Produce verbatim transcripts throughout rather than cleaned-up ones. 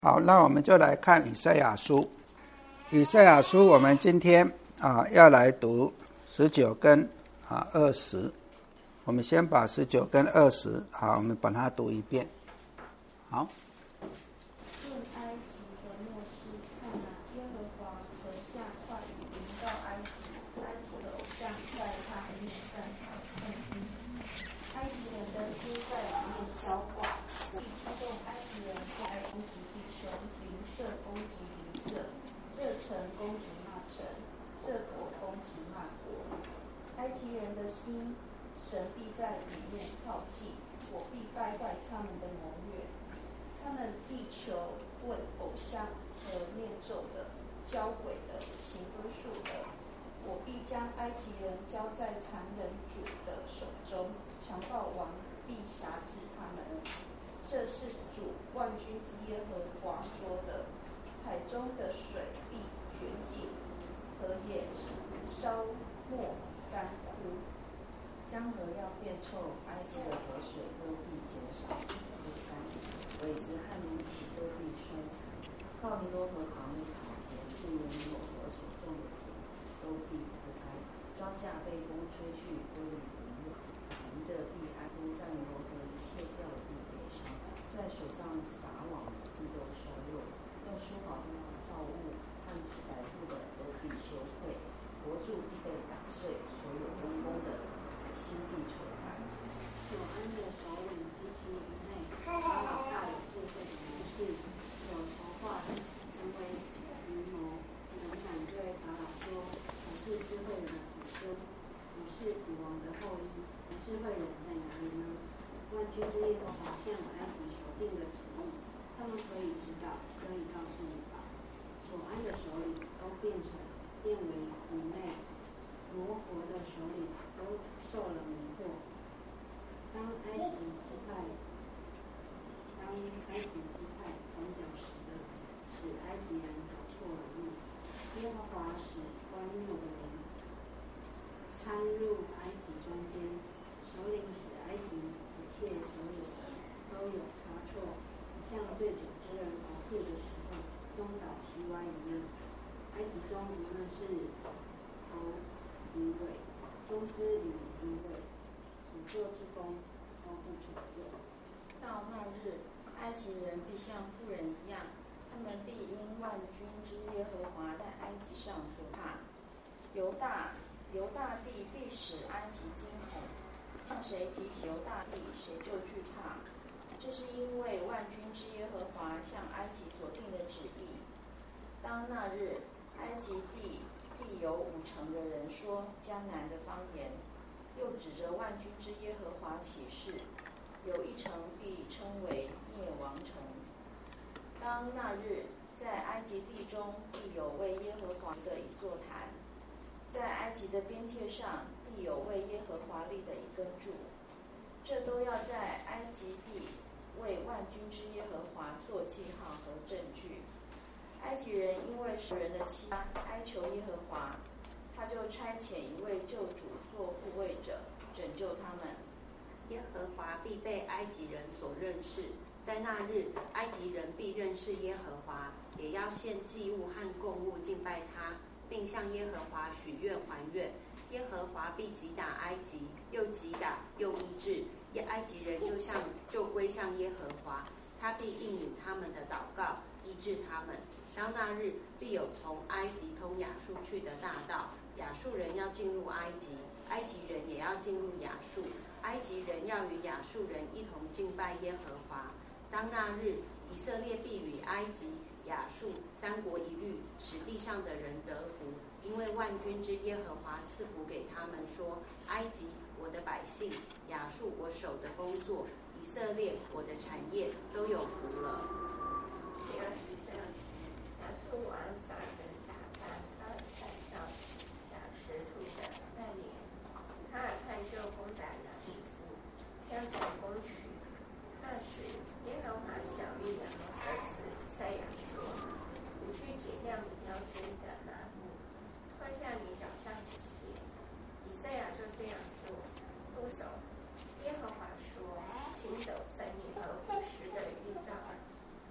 好，那我们就来看以赛亚书。以赛亚书我们今天啊要来读十九跟啊二十。我们先把十九跟二十，好，我们把它读一遍。好。 论埃及和末世，看哪，耶和华乘驾快雨临到埃及，埃及的偶像在他的面站好困境。埃及人的心在里面消化，我必激动埃及人，在攻击弟兄，邻舍攻击邻舍，这城攻击那城，这国攻击那国。埃及人的心，神必在里面靠近，我必败坏他们的谋略。他们必求问偶像和念咒的、交鬼的、行巫术的，我必将埃及人交在残忍主的手中，强暴王必辖制他们。这是主万军之耶和华说的。海中的水必绝尽，河也烧没干枯。 江河要变臭，埃及的河水都必减少不干，苇子和芦子都必衰残。靠尼罗河旁的草田，就连尼罗河所种的田都必枯干，庄稼被风吹去，都必不落。鱼的必哀哭，在尼罗河里卸掉的必悲伤，在手上撒网的必都衰弱。用梳好的造物和治百步的都必羞愧，国柱必被打碎，所有丰功的心必愁烦。 所安的首领及其营内，他老大有智慧的谋士，有筹划的，成为愚谋。人敢对法老说：“我是智慧人的子孙，我是古王的后裔。”智慧人在哪里呢？万军之耶和华向埃及所定的旨意，他们可以知道，可以告诉你吧。所安的首领都变成变为愚昧，罗国的首领都受了迷惑。当埃及支派，当埃及支派转角时的，使埃及人走错了路。耶和华使荒谬的灵掺入埃及中间，首领使埃及一切所有的都有差错，像醉酒之人呕吐的时候东倒西歪一样。埃及中无论是头与尾，中之与鱼尾，所做之功都不成就。 到那日，埃及人必像妇人一样，他们必因万军之耶和华在埃及上所怕。犹大犹大地必使埃及惊恐，向谁提起犹大地，谁就惧怕。这是因为万军之耶和华向埃及所定的旨意。当那日，埃及地必有五成的人说迦南的方言，又指着万军之耶和华起誓，有一城必称为灭亡城。当那日，在埃及地中必有为耶和华的一座坛，在埃及的边界上必有为耶和华立的一根柱。这都要在埃及地为万军之耶和华做记号和证据。埃及人因为受人的欺压，哀求耶和华，他就差遣一位救主做护卫者，拯救他们。 耶和华必被埃及人所认识，在那日，埃及人必认识耶和华，也要献祭物和供物敬拜他，并向耶和华许愿还愿。耶和华必击打埃及，又击打又医治，埃及人就向就归向耶和华，他必应允他们的祷告，医治他们。当那日，必有从埃及通亚述去的大道，亚述人要进入埃及，埃及人也要进入亚述，埃及人要与亚述人一同敬拜耶和华。当那日，以色列必与埃及、亚述三国一律，使地上的人得福，因为万军之耶和华赐福给他们，说：埃及，我的百姓；亚述，我手的工作；以色列，我的产业，都有福了。 第二十章，亚述王撒人打发哈尔泰到亚实突的那年，哈尔泰就攻打亚实突，将城攻取。那时，耶和华晓谕亚摩斯儿子以赛亚说：你去解掉你腰间的麻布，脱下你脚上的鞋。以赛亚就这样做，不走。耶和华说：行走三年和五十的预兆，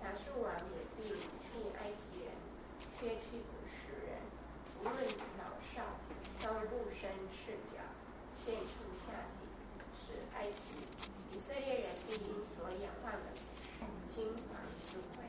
伸赤脚，献出下体，使埃及以色列人必因所养他们惊惶失悔。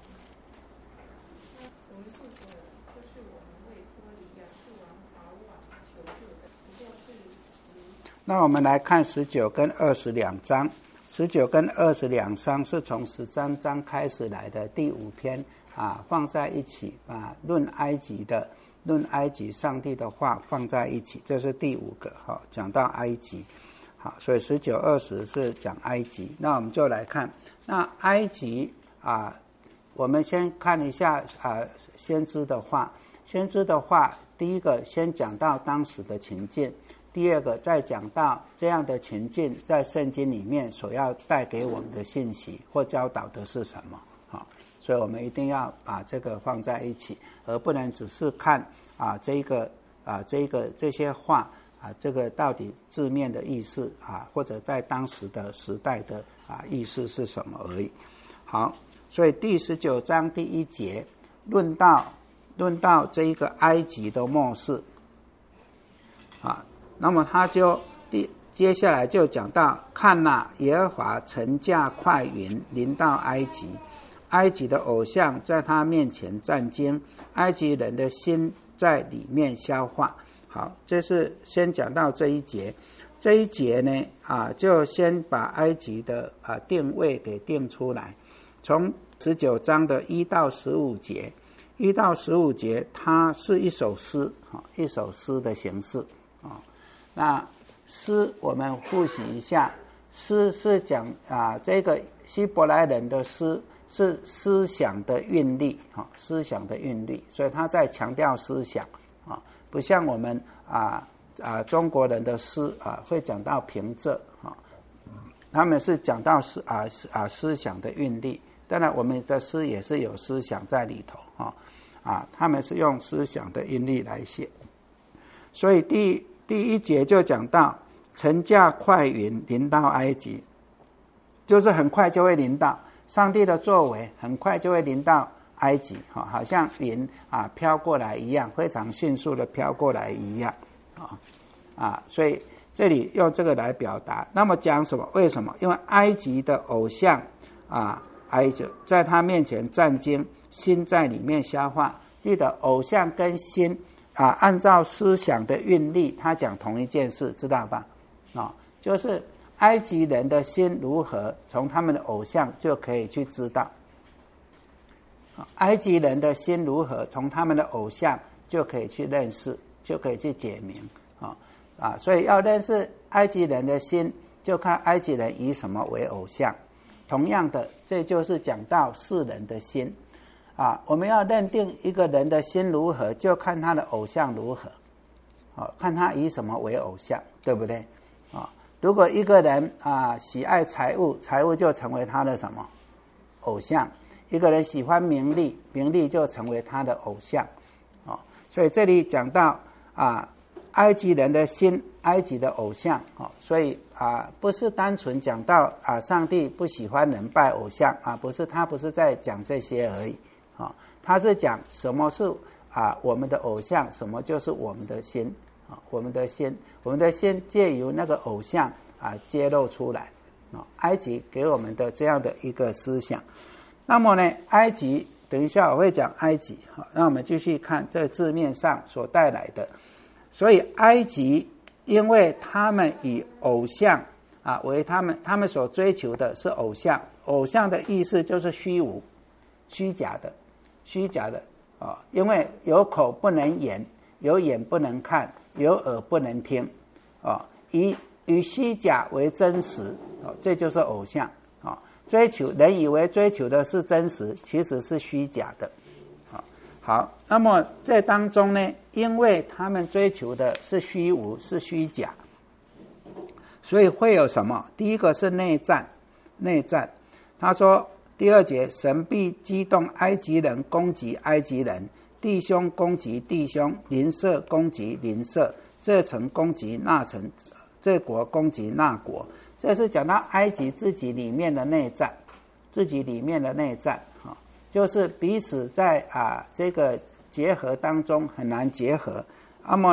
我们负责人就是我们为脱离亚述王法老王求救的，不过是那我们来看十九跟二十两章，十九跟二十两章是从十三章开始来的第五篇啊，放在一起，把论埃及的、论埃及上帝的话放在一起，这是第五个哈，讲到埃及。好，所以十九、二十是讲埃及。那我们就来看，那埃及啊，我们先看一下啊，先知的话，先知的话，第一个先讲到当时的情境。第二个，再讲到这样的情境在圣经里面所要带给我们的信息或教导的是什么。好，所以我们一定要把这个放在一起，而不能只是看啊这个啊这个这些话啊这个到底字面的意思啊，或者在当时的时代的啊意思是什么而已。好，所以第十九章第一节论到论到这一个埃及的末世啊。那么他就第接下来就讲到，看哪，耶和华乘驾快云临到埃及，埃及的偶像在他面前战惊，埃及人的心在里面消化。好，这是先讲到这一节。这一节呢啊，就先把埃及的啊定位给定出来。从十九章的一到十五节，一到十五节它是一首诗啊，一首诗的形式啊。那诗我们复习一下，诗是讲啊，这个希伯来人的诗是思想的韵律啊，思想的韵律，所以他在强调思想啊，不像我们啊啊中国人的诗啊会讲到平仄啊，他们是讲到思啊啊思想的韵律。当然，我们的诗也是有思想在里头啊啊，他们是用思想的韵律来写，所以第。第一节就讲到乘驾快云临到埃及，就是很快就会临到，上帝的作为很快就会临到埃及，好像云啊飘过来一样，非常迅速的飘过来一样啊啊，所以这里用这个来表达。那么讲什么？为什么？因为埃及的偶像啊，埃及在他面前战惊，心在里面消化。记得偶像跟心。啊，按照思想的韵律，他讲同一件事，知道吧？啊、哦，就是埃及人的心如何，从他们的偶像就可以去知道。埃及人的心如何，从他们的偶像就可以去认识，就可以去解明。啊、哦、啊，所以要认识埃及人的心，就看埃及人以什么为偶像。同样的，这就是讲到世人的心。啊，我们要认定一个人的心如何，就看他的偶像如何，啊，看他以什么为偶像，对不对？啊，如果一个人啊喜爱财物，财物就成为他的什么偶像；一个人喜欢名利，名利就成为他的偶像。啊，所以这里讲到啊，埃及人的心，埃及的偶像。啊，所以啊，不是单纯讲到啊，上帝不喜欢人拜偶像啊，不是，他不是在讲这些而已。啊，他是讲什么是啊我们的偶像，什么就是我们的心啊，我们的心，我们的心借由那个偶像啊揭露出来啊。埃及给我们的这样的一个思想。那么呢，埃及等一下我会讲埃及，好，那我们继续看这字面上所带来的。所以埃及，因为他们以偶像啊为他们，他们所追求的是偶像，偶像的意思就是虚无、虚假的。虚假的啊、哦，因为有口不能言，有眼不能看，有耳不能听啊、哦，以以虚假为真实哦，这就是偶像啊、哦。追求人以为追求的是真实，其实是虚假的啊、哦。好，那么这当中呢，因为他们追求的是虚无，是虚假，所以会有什么？第一个是内战，内战。他说。第二节，神必激动埃及人攻击埃及人，弟兄攻击弟兄，邻舍攻击邻舍，这城攻击那城，这国攻击那国。这是讲到埃及自己里面的内战，自己里面的内战，哈，就是彼此在啊这个结合当中很难结合。那么呢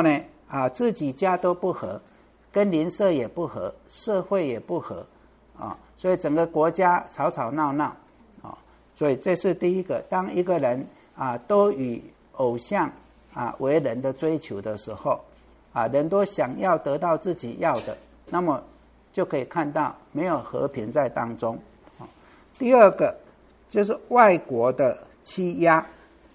啊自己家都不和，跟邻舍也不和，社会也不和啊，所以整个国家吵吵闹闹啊，所以这是第一个。当一个人啊都以偶像啊为人的追求的时候啊，人都想要得到自己要的，那么就可以看到没有和平在当中。第二个就是外国的欺压。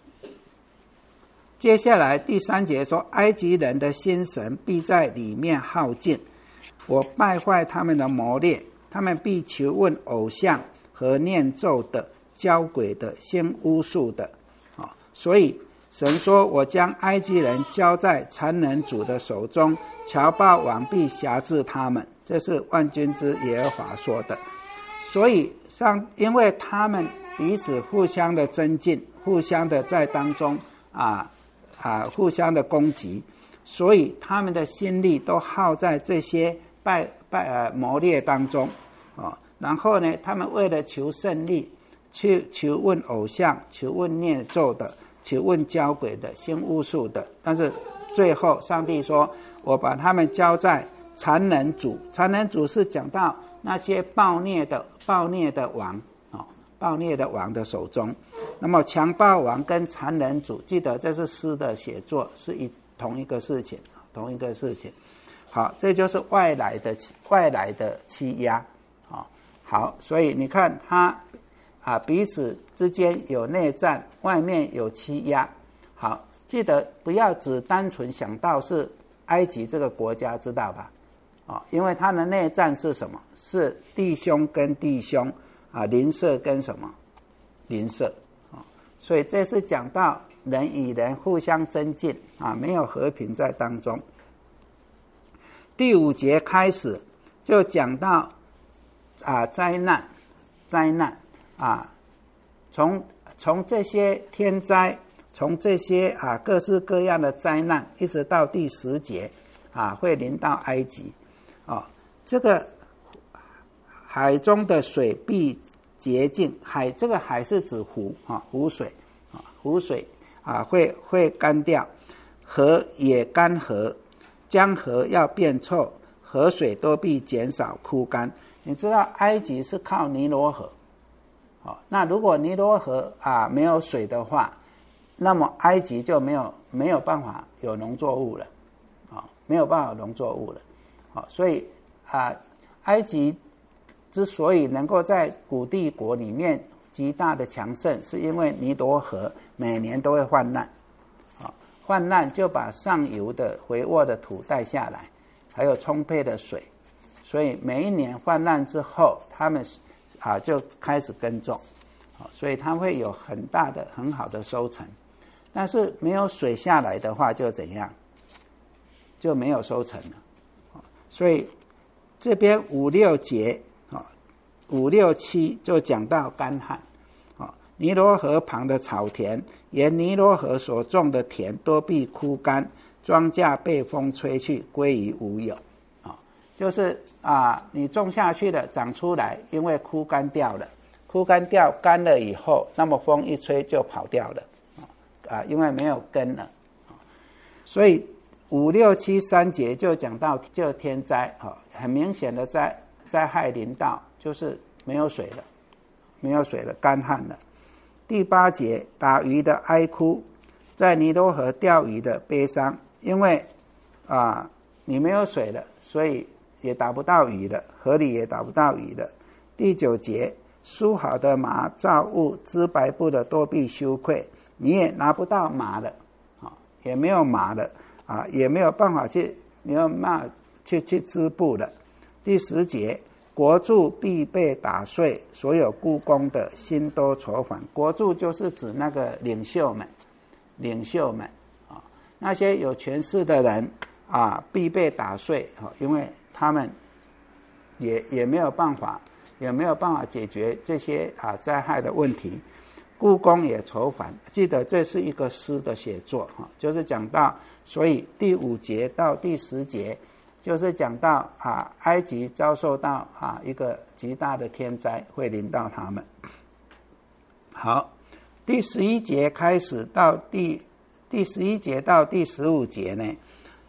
接下来第三节说，埃及人的心神必在里面耗尽，我败坏他们的谋略，他们必求问偶像和念咒的、交鬼的、行巫术的。所以神说，我将埃及人交在残忍主的手中，强暴王必辖制他们。这是万军之耶和华说的。所以上，因为他们彼此互相的增进，互相的在当中啊啊互相的攻击，所以他们的心力都耗在这些败败呃谋略当中啊。然后呢，他们为了求胜利，去求问偶像，求问念咒的，求问交鬼的，行巫术的。但是最后上帝说，我把他们交在残忍主。残忍主是讲到那些暴虐的暴虐的王哦，暴虐的王的手中。那么强暴王跟残忍主，记得这是诗的写作，是一同一个事情，同一个事情。好，这就是外来的外来的欺压啊。好，所以你看他啊彼此之间有内战，外面有欺压。好，记得不要只单纯想到是埃及这个国家，知道吧？啊，因为他的内战是什么？是弟兄跟弟兄啊，邻舍跟什么？邻舍啊，所以这是讲到人与人互相增进啊，没有和平在当中。第五节开始就讲到啊灾难，灾难啊，从从这些天灾，从这些啊各式各样的灾难，一直到第十节啊会临到埃及啊，这个海中的水必洁净，海这个海是指湖啊，湖水啊，湖水啊会会干掉，河也干涸，江河要变臭，河水都必减少枯干。你知道埃及是靠尼罗河，哦，那如果尼罗河啊没有水的话，那么埃及就没有没有办法有农作物了，啊、哦，没有办法有农作物了，啊、哦，所以啊，埃及之所以能够在古帝国里面极大的强盛，是因为尼罗河每年都会泛滥，啊、哦，泛滥就把上游的肥沃的土带下来，还有充沛的水。所以每一年泛滥之后，他们啊就开始耕种，所以他会有很大的很好的收成。但是没有水下来的话，就怎样？就没有收成了。所以这边五六节啊，五六七就讲到干旱啊，尼罗河旁的草田，沿尼罗河所种的田都必枯干，庄稼被风吹去，归于无有。就是啊，你种下去了，长出来，因为枯干掉了，枯干掉干了以后，那么风一吹就跑掉了，啊，因为没有根了，所以五六七三节就讲到就天灾啊，很明显的灾灾害临到，就是没有水了，没有水了，干旱了。第八节打鱼的哀哭，在尼罗河钓鱼的悲伤，因为啊你没有水了，所以也打不到鱼了，河里也打不到鱼了。第九节，梳好的麻造物，织白布的都必羞愧，你也拿不到麻了，啊，也没有麻了，啊，也没有办法去，没有办法去去织布了。第十节，国柱必被打碎，所有雇工的心都愁烦。国柱就是指那个领袖们，领袖们啊，那些有权势的人啊，必被打碎，因为他们也也没有办法，也没有办法解决这些啊灾害的问题，雇工也愁烦。记得这是一个诗的写作哈，就是讲到，所以第五节到第十节，就是讲到啊埃及遭受到啊一个极大的天灾会临到他们。好，第十一节开始到第第十一节到第十五节呢，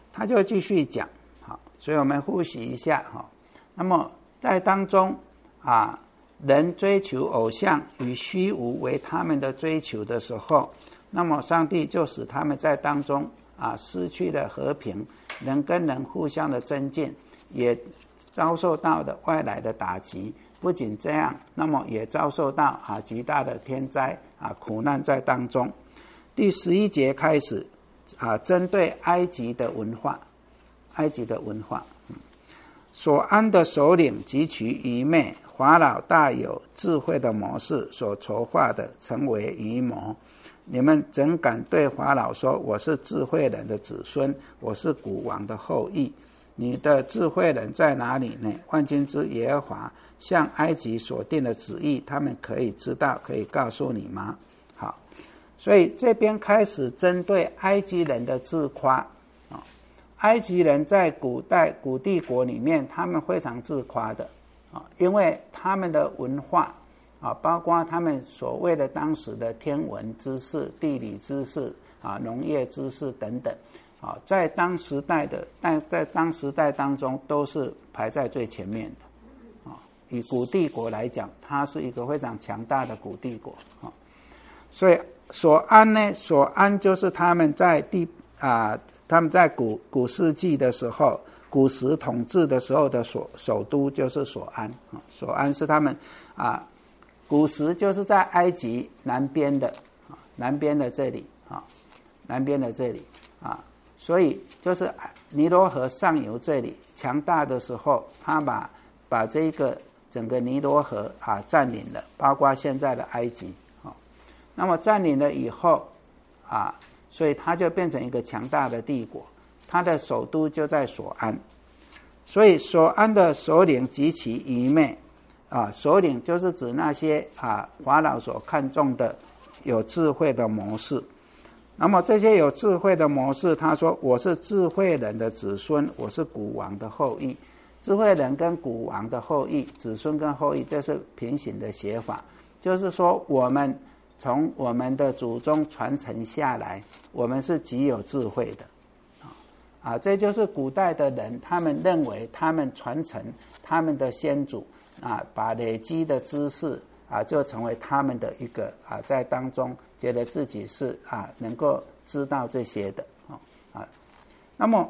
他就继续讲，好，所以我们复习一下哈。那么在当中啊，人追求偶像与虚无为他们的追求的时候，那么上帝就使他们在当中啊失去了和平，人跟人互相的增进，也遭受到的外来的打击。不仅这样，那么也遭受到啊极大的天灾啊苦难在当中。第十一节开始啊，针对埃及的文化，埃及的文化，嗯、所安的首领极其愚昧，法老大有智慧的谋士所筹划的，成为愚谋。你们怎敢对法老说，我是智慧人的子孙，我是古王的后裔？你的智慧人在哪里呢？万军之耶和华向埃及所定的旨意，他们可以知道，可以告诉你吗？好，所以这边开始针对埃及人的自夸啊。埃及人在古代古帝国里面，他们非常自夸的啊，因为他们的文化啊，包括他们所谓的当时的天文知识、地理知识啊、农业知识等等。啊，在当时代的，但在当时代当中，都是排在最前面的。啊，以古帝国来讲，它是一个非常强大的古帝国。啊，所以所安呢，所安就是他们在第啊，他们在古古世纪的时候，古时统治的时候的所首都就是所安。啊，所安是他们啊，古时就是在埃及南边的啊，南边的这里啊，南边的这里啊。所以就是尼罗河上游这里强大的时候，他把把这个整个尼罗河啊占领了，包括现在的埃及啊。那么占领了以后啊，所以他就变成一个强大的帝国，他的首都就在所安。所以所安的首领极其愚昧啊，首领就是指那些啊法老所看重的有智慧的谋士。那么这些有智慧的谋士，他说我是智慧人的子孙，我是古王的后裔。智慧人跟古王的后裔，子孙跟后裔，这是平行的写法，就是说我们从我们的祖宗传承下来，我们是极有智慧的啊，这就是古代的人他们认为他们传承他们的先祖啊，把累积的知识啊，就成为他们的一个啊，在当中觉得自己是啊能够知道这些的啊。那么，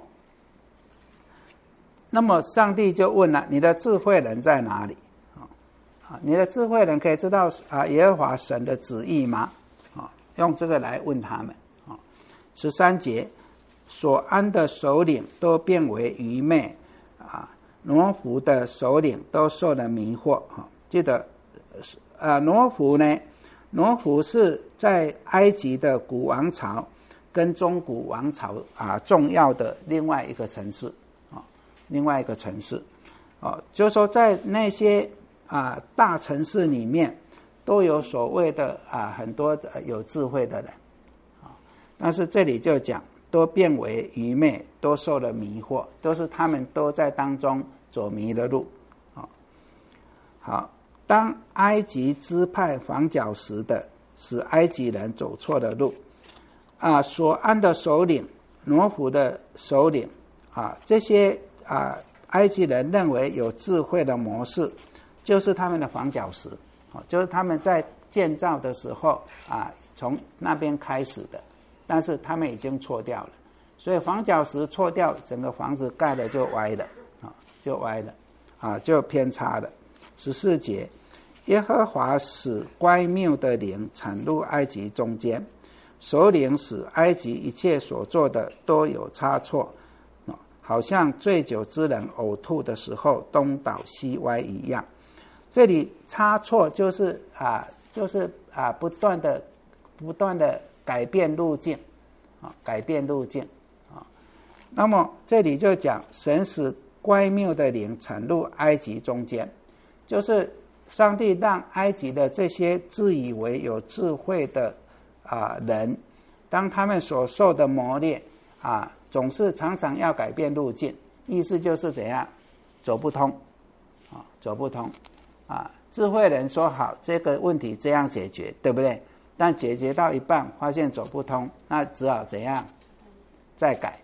那么上帝就问了：你的智慧人在哪里？啊，你的智慧人可以知道啊耶和华神的旨意吗？啊，用这个来问他们啊。十三节，所安的首领都变为愚昧啊，挪弗的首领都受了迷惑啊。记得。呃，挪弗呢？挪弗是在埃及的古王朝跟中古王朝啊重要的另外一个城市啊，另外一个城市啊，就是说在那些啊大城市里面都有所谓的啊很多有智慧的人啊，但是这里就讲都变为愚昧，都受了迷惑，都是他们都在当中走迷了路啊。好。当埃及支派防角石的，使埃及人走错了路啊，所安的首领、挪弗的首领啊，这些啊埃及人认为有智慧的模式，就是他们的防角石啊，就是他们在建造的时候啊，从那边开始的，但是他们已经错掉了，所以防角石错掉，整个房子盖了就歪了啊，就歪了啊，就偏差了。十四节，耶和华使乖谬的灵产入埃及中间，首领使埃及一切所做的都有差错，好像醉酒之人呕吐的时候东倒西歪一样。这里差错就是啊，就是啊，不断的、不断的改变路径啊，改变路径啊。那么这里就讲神使乖谬的灵产入埃及中间。就是上帝让埃及的这些自以为有智慧的啊人，当他们所受的磨练啊，总是常常要改变路径，意思就是怎样走不通啊，走不通啊。智慧人说好这个问题这样解决，对不对？但解决到一半发现走不通，那只好怎样再改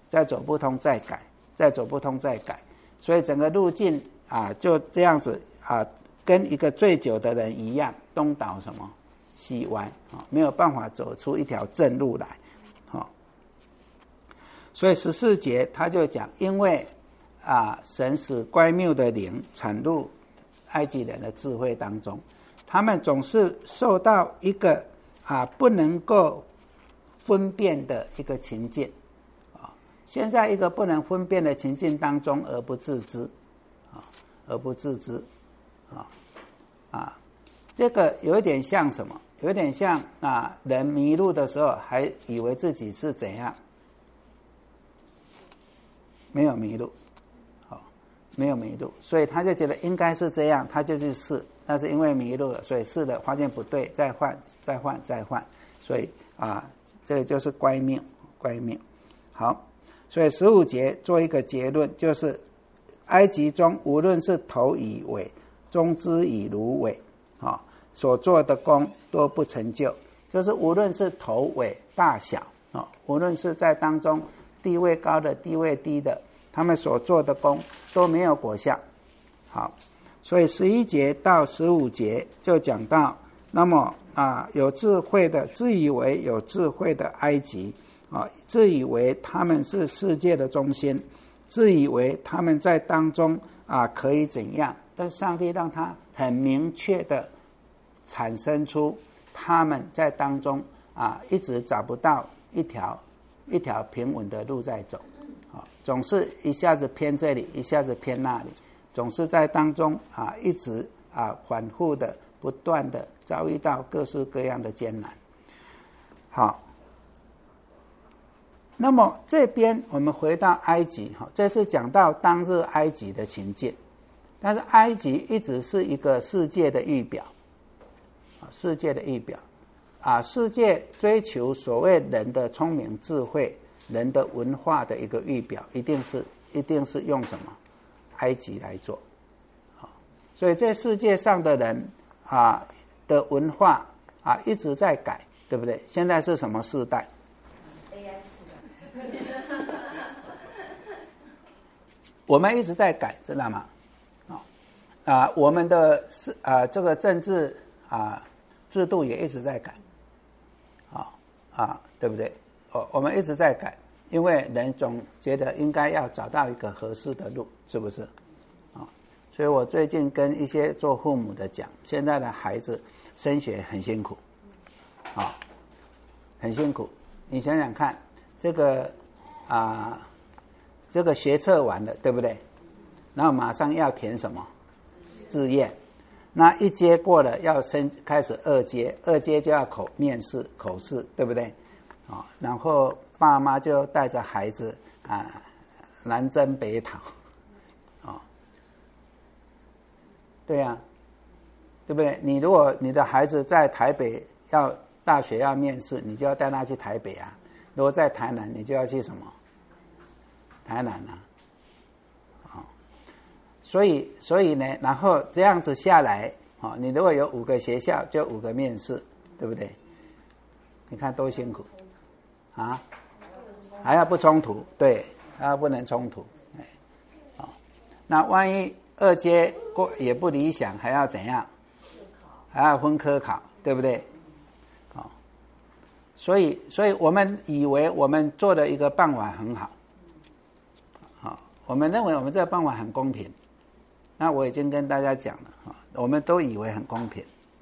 再走不通再改，再走不通再改，所以整个路径啊就这样子啊，跟一个醉酒的人一样，东倒什么西歪啊，没有办法走出一条正路来。好，所以十四节他就讲，因为啊神使乖谬的灵产入埃及人的智慧当中，他们总是受到一个啊不能够分辨的一个情境啊，现在一个不能分辨的情境当中而不自知啊，而不自知啊啊，这个有一点像什么？有点像啊，人迷路的时候还以为自己是怎样，没有迷路，好，没有迷路，所以他就觉得应该是这样，他就去试，但是因为迷路了，所以试了发现不对，再换，再换，再换，所以啊，这个就是乖谬，乖谬。好，所以十五节做一个结论，就是埃及中无论是头与尾，中之以芦苇，啊。所做的功都不成就，就是无论是头尾大小啊，无论是在当中地位高的地位低的，他们所做的功都没有果效。好，所以十一节到十五节就讲到，那么啊有智慧的自以为有智慧的埃及啊，自以为他们是世界的中心，自以为他们在当中啊可以怎样，但上帝让他很明确的产生出他们在当中啊，一直找不到一条一条平稳的路在走，啊，总是一下子偏这里，一下子偏那里，总是在当中啊，一直啊反复的、不断的遭遇到各式各样的艰难。好，那么这边我们回到埃及，哈，这是讲到当日埃及的情境，但是埃及一直是一个世界的预表。世界的预表啊，世界追求所谓人的聪明智慧、人的文化的一个预表，一定是一定是用什么埃及来做，好，所以这世界上的人啊的文化啊一直在改，对不对？现在是什么世代 ？A I 时代。 我们一直在改，知道吗？啊啊，我们的是啊这个政治啊。制度也一直在改，啊啊，对不对？哦，我们一直在改，因为人总觉得应该要找到一个合适的路，是不是？啊，所以我最近跟一些做父母的讲，现在的孩子升学很辛苦，啊，很辛苦。你想想看，这个啊，这个学测完了，对不对？然后马上要填什么？志愿。那一阶过了，要升开始二阶，二阶就要口面试、口试，对不对？啊，然后爸妈就带着孩子啊南征北讨，啊，对呀、啊，对不对？你如果你的孩子在台北要大学要面试，你就要带他去台北啊；如果在台南，你就要去什么？台南啊。所以，所以呢，然后这样子下来，哦，你如果有五个学校，就五个面试，对不对？你看多辛苦，啊，还要不衝突，对，还要不能衝突，哎，哦，那万一二阶过也不理想，还要怎样？还要分科考，对不对？哦，所以，所以我们以为我们做的一个办法很好，好，哦，我们认为我们这个办法很公平。那我已经跟大家讲了，我们都以为很公平，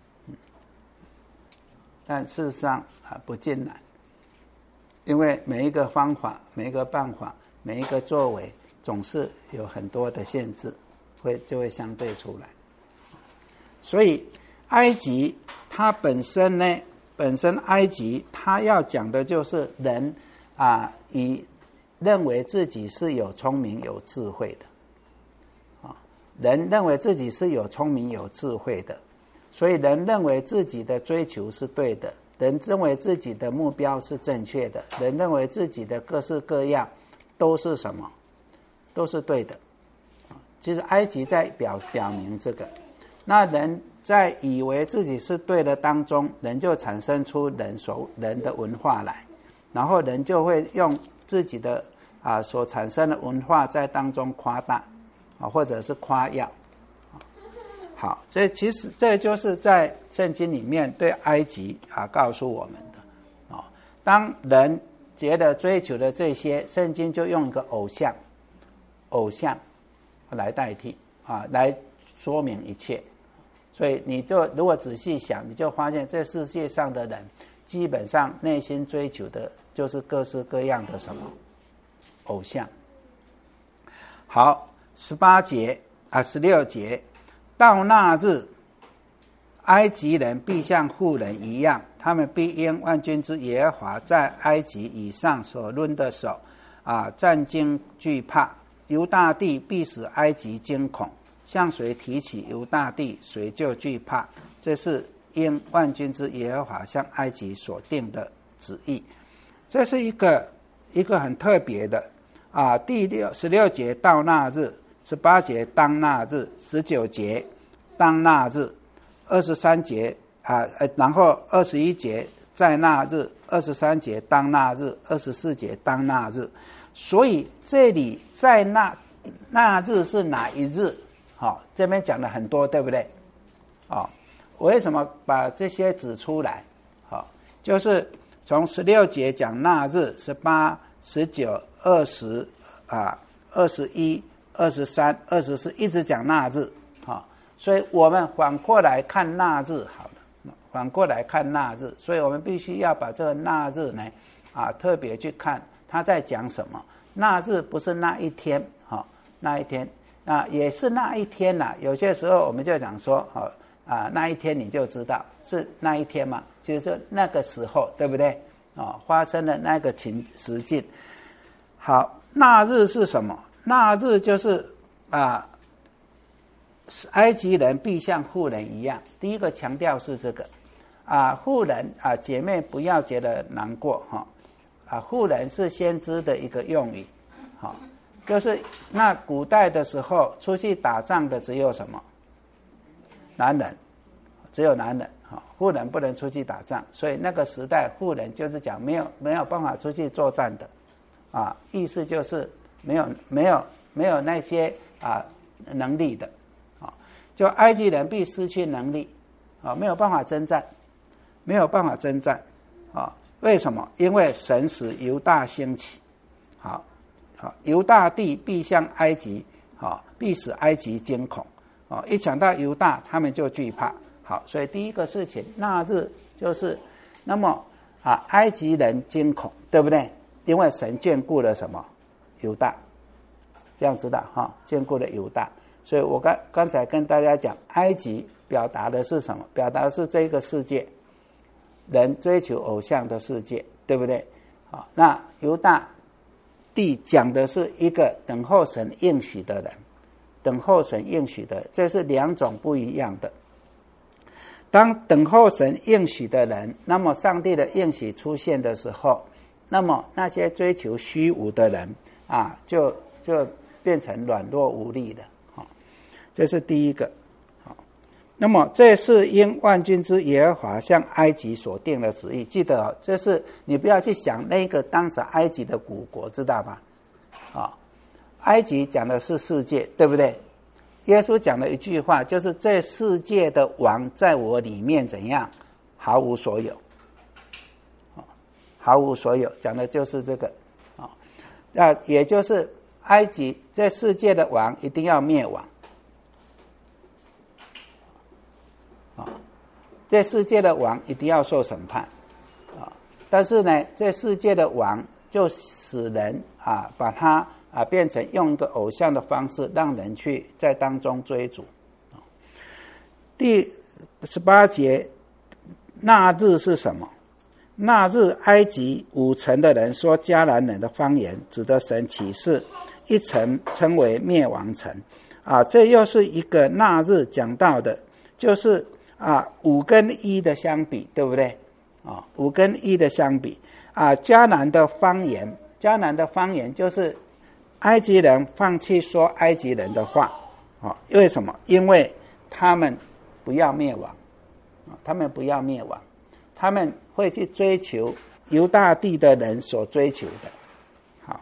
但事实上啊不尽然，因为每一个方法、每一个办法、每一个作为，总是有很多的限制，会就会相对出来。所以埃及它本身呢，本身埃及它要讲的就是人啊，以认为自己是有聪明、有智慧的。人认为自己是有聪明有智慧的，所以人认为自己的追求是对的，人认为自己的目标是正确的，人认为自己的各式各样都是什么？都是对的。其实埃及在表表明这个，那人在以为自己是对的当中，人就产生出人所人的文化来，然后人就会用自己的啊所产生的文化在当中夸大啊，或者是夸耀。好，这其实这就是在圣经里面对埃及啊告诉我们的啊。当人觉得追求的这些，圣经就用一个偶像，偶像来代替啊，来说明一切。所以你就如果仔细想，你就发现这世界上的人基本上内心追求的就是各式各样的什么偶像。好，十八节啊，十六节。到那日，埃及人必像妇人一样，他们必因万军之耶和华在埃及以上所抡的手啊，战惊惧怕。犹大地必使埃及惊恐，向谁提起犹大地，谁就惧怕。这是因万军之耶和华向埃及所定的旨意。这是一个一个很特别的啊。第六十六节到那日。十八节当那日，十九节当那日，二十三节啊，呃，然后二十一节在那日，二十三节当那日，二十四节当那日。所以这里在那那日是哪一日？好、哦，这边讲了很多，对不对？哦，我为什么把这些指出来？好、哦，就是从十六节讲那日，十八、十九、二十啊，二十一。二十三、二十四一直讲那日，啊、哦，所以我们反过来看那日好了，反过来看那日，所以我们必须要把这个那日呢，啊，特别去看他在讲什么。那日不是那一天，哈、哦，那一天，啊，也是那一天呐、啊。有些时候我们就讲说，哦，啊，那一天你就知道是那一天嘛，就是那个时候，对不对？哦，发生的那个情实境。好，那日是什么？那日就是啊，埃及人必像妇人一样。第一个强调是这个啊，妇人啊，姐妹不要觉得难过哈啊，妇人是先知的一个用语，好，就是那古代的时候出去打仗的只有什么男人，只有男人哈，妇人不能出去打仗，所以那个时代妇人就是讲没有没有办法出去作战的啊，意思就是。没有没有没有那些啊能力的啊，就埃及人必失去能力啊，没有办法征战，没有办法征战啊。为什么？因为神使犹大兴起，好，好，犹大地必向埃及，好，必使埃及惊恐啊。一讲到犹大，他们就惧怕。好，所以第一个事情，那日就是那么啊，埃及人惊恐，对不对？因为神眷顾了什么？犹大，这样知道哈，眷顾了犹大，所以我刚刚才跟大家讲，埃及表达的是什么？表达的是这个世界人追求偶像的世界，对不对？好，那犹大地讲的是一个等候神应许的人，等候神应许的，这是两种不一样的。当等候神应许的人，那么上帝的应许出现的时候，那么那些追求虚无的人啊，就就变成软弱无力的，好，这是第一个。好，那么这是因万军之耶和华向埃及所定的旨意。记得哦，这是你不要去想那个当时埃及的古国，知道吧？啊，埃及讲的是世界，对不对？耶稣讲了一句话，就是这世界的王在我里面怎样，毫无所有，毫无所有，讲的就是这个。啊，也就是埃及这世界的王一定要灭亡，啊，这世界的王一定要受审判，啊，但是呢，这世界的王就使人啊，把它啊变成用一个偶像的方式，让人去在当中追逐。第十八节，那日是什么？那日埃及五城的人说迦南人的方言，指的神启示一城称为灭亡城啊，这又是一个那日讲到的，就是啊五跟一的相比，对不对啊？五跟一的相比啊，迦南的方言，迦南的方言就是埃及人放弃说埃及人的话啊，为什么？因为他们不要灭亡啊，他们不要灭亡。他们会去追求犹大地的人所追求的，好，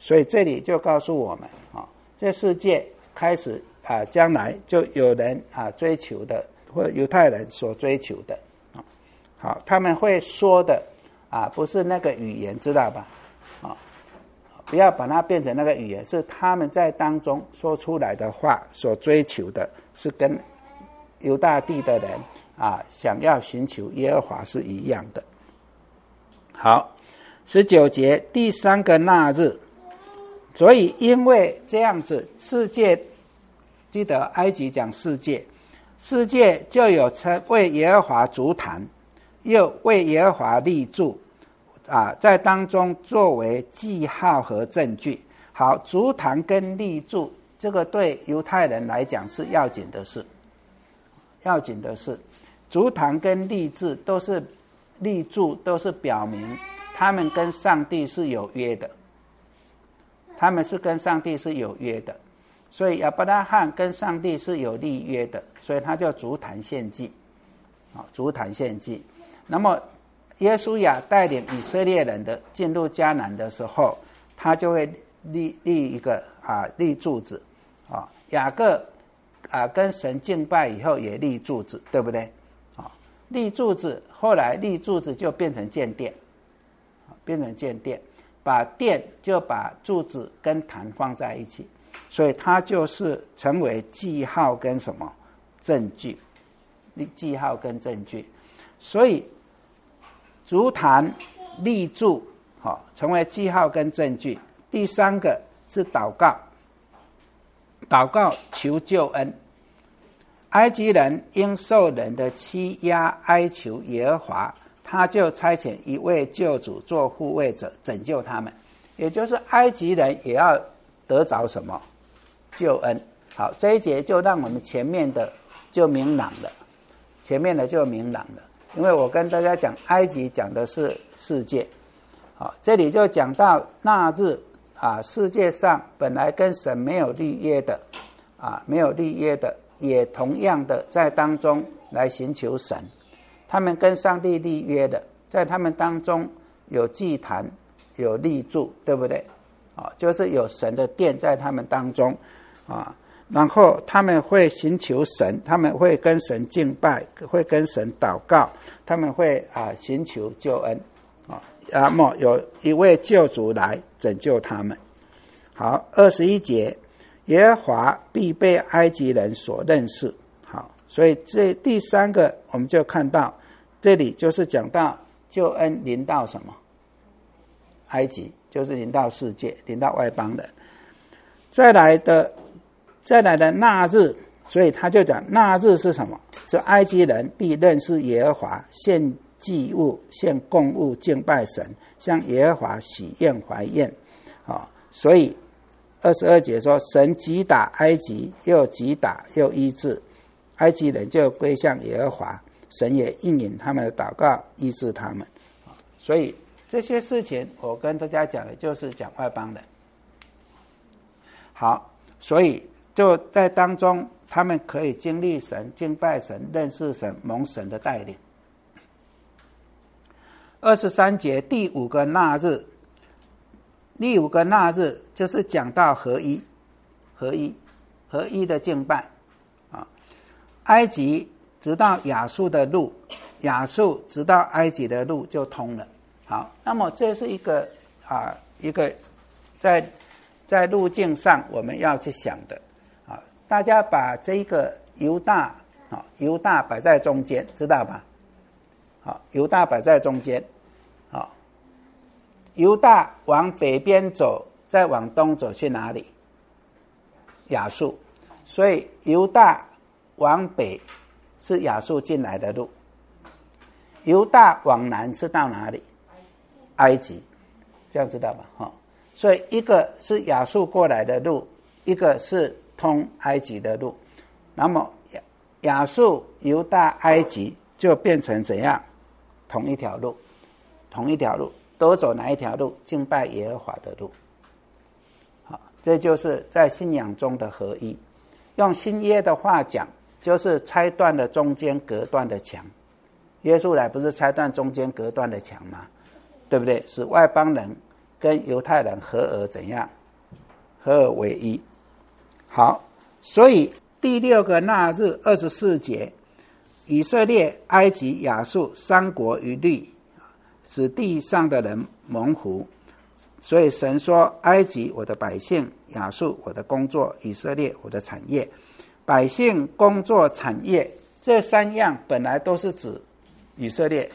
所以这里就告诉我们啊，这世界开始啊，将来就有人啊追求的，或犹太人所追求的啊，好，他们会说的啊，不是那个语言，知道吧？啊，不要把它变成那个语言，是他们在当中说出来的话，所追求的是跟犹大地的人啊想要寻求耶和华是一样的。好，十九节第三个纳日，所以因为这样子，世界记得埃及讲世界，世界就有称为耶和华筑坛，又为耶和华立柱啊，在当中作为记号和证据。好，筑坛跟立柱，这个对犹太人来讲是要紧的事，要紧的事。筑坛跟立柱都是立柱，都是表明他们跟上帝是有约的，他们是跟上帝是有约的，所以亚伯拉罕跟上帝是有立约的，所以他叫筑坛献祭，啊，筑坛献祭。那么耶稣亚带领以色列人的进入迦南的时候，他就会立立一个啊立柱子啊，雅各啊跟神敬拜以后也立柱子，对不对？啊，立柱子，后来立柱子就变成建殿，变成建殿，把殿就把柱子跟坛放在一起，所以它就是成为记号跟什么证据，记号跟证据，所以筑坛立柱，好，成为记号跟证据。第三个是祷告，祷告求救恩。埃及人因受人的欺压哀求耶和华，他就差遣一位救主做护卫者拯救他们，也就是埃及人也要得着什么救恩。好，这一节就让我们前面的就明朗了，前面的就明朗了。因为我跟大家讲，埃及讲的是世界，好，这里就讲到那日啊，世界上本来跟神没有立约的啊，没有立约的，也同样的在当中来寻求神。他们跟上帝立约的，在他们当中有祭坛，有立柱，对不对？啊，就是有神的殿在他们当中啊。然后他们会寻求神，他们会跟神敬拜，会跟神祷告，他们会啊寻求救恩啊。那么有一位救主来拯救他们。好，二十一节，耶和华必被埃及人所认识。好，所以这第三个我们就看到，这里就是讲到救恩临到什么？埃及，就是临到世界，临到外邦人。再来的。再来的那日，所以他就讲那日是什么？是埃及人必认识耶和华，献祭物、献供物敬拜神，向耶和华喜宴怀宴。啊，所以二十二节说，神击打埃及，又击打又医治，埃及人就归向耶和华，神也应允他们的祷告，医治他们。所以这些事情我跟大家讲的就是讲外邦人。好，所以就在当中，他们可以经历神、敬拜神、认识神、蒙神的带领。二十三节第五个那日，第五个那日就是讲到合一、合一、合一的敬拜啊。埃及直到亚述的路，亚述直到埃及的路就通了。好，那么这是一个啊一个在在路径上我们要去想的。大家把这个犹大啊，犹大摆在中间，知道吧？好，犹大摆在中间，好，犹大往北边走，再往东走去哪里？亚述，所以犹大往北是亚述进来的路，犹大往南是到哪里？埃及，这样知道吧？哈，所以一个是亚述过来的路，一个是通埃及的路，那么亚述、犹大、埃及就变成怎样？同一条路，同一条路，都走哪一条路？敬拜耶和华的路。好，这就是在信仰中的合一。用新约的话讲，就是拆断了中间隔断的墙。耶稣来不是拆断中间隔断的墙吗？对不对？使外邦人跟犹太人合而怎样？合而为一。好，所以第六个纳日二十四节，以色列、埃及、亚述三国一律，使地上的人蒙福。所以神说，埃及我的百姓，亚述我的工作，以色列我的产业。百姓、工作、产业这三样本来都是指以色列，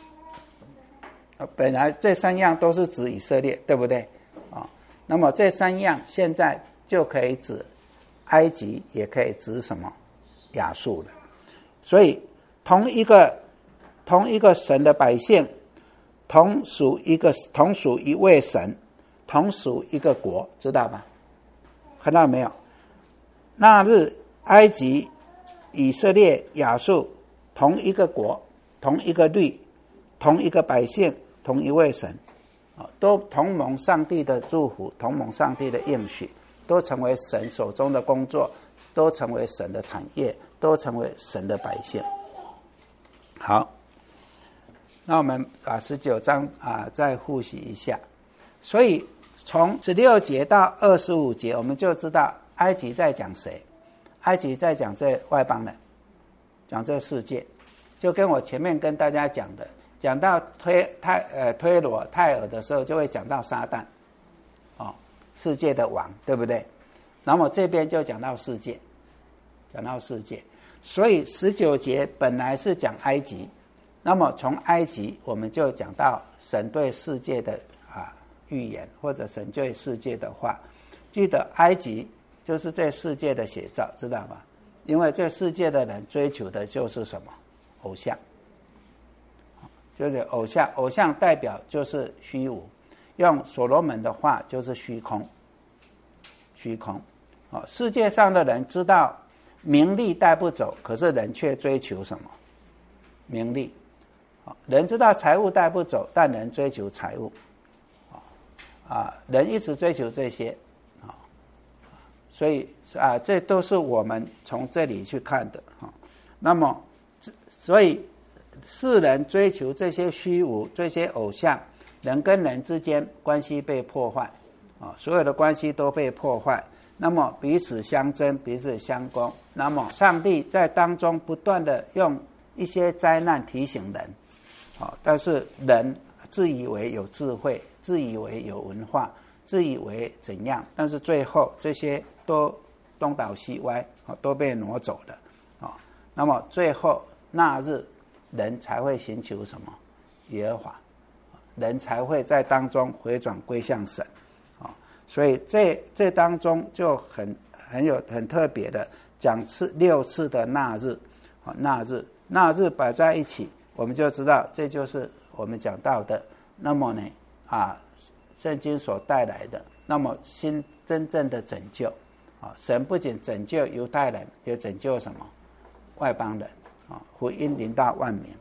本来这三样都是指以色列，对不对？哦，那么这三样现在就可以指埃及，也可以指什么？亚述了。所以同一个同一个神的百姓，同属一个同属一位神，同属一个国，知道吗？看到没有？那日埃及、以色列、亚述同一个国，同一个律，同一个百姓，同一位神，都同蒙上帝的祝福，同蒙上帝的应许，都成为神手中的工作，都成为神的产业，都成为神的百姓。好，那我们把十九章啊再复习一下。所以从十六节到二十五节，我们就知道埃及在讲谁？埃及在讲这外邦人，讲这世界，就跟我前面跟大家讲的，讲到推泰呃推罗泰尔的时候，就会讲到撒旦，哦，世界的王，对不对？那么这边就讲到世界，讲到世界。所以十九节本来是讲埃及，那么从埃及我们就讲到神对世界的啊预言，或者神对世界的话。记得埃及就是这世界的写照，知道吗？因为这世界的人追求的就是什么？偶像，就是偶像，偶像代表就是虚无，用所罗门的话就是虚空，虚空。哦，世界上的人知道名利带不走，可是人却追求什么？名利。人知道财物带不走，但人追求财物。啊，人一直追求这些。所以啊，这都是我们从这里去看的。那么，所以世人追求这些虚无、这些偶像，人跟人之间关系被破坏，啊，所有的关系都被破坏。那么彼此相争，彼此相攻。那么上帝在当中不断的用一些灾难提醒人，啊，但是人自以为有智慧，自以为有文化，自以为怎样，但是最后这些都东倒西歪，都被挪走了。那么最后那日人才会寻求什么？耶和华，人才会在当中回转归向神。所以这这当中就很很有很特别的讲次六次的那日，那日那日摆在一起，我们就知道这就是我们讲到的。那么呢啊，圣经所带来的那么新真正的拯救啊，神不仅拯救犹太人，也拯救什么外邦人啊，福音临到万民。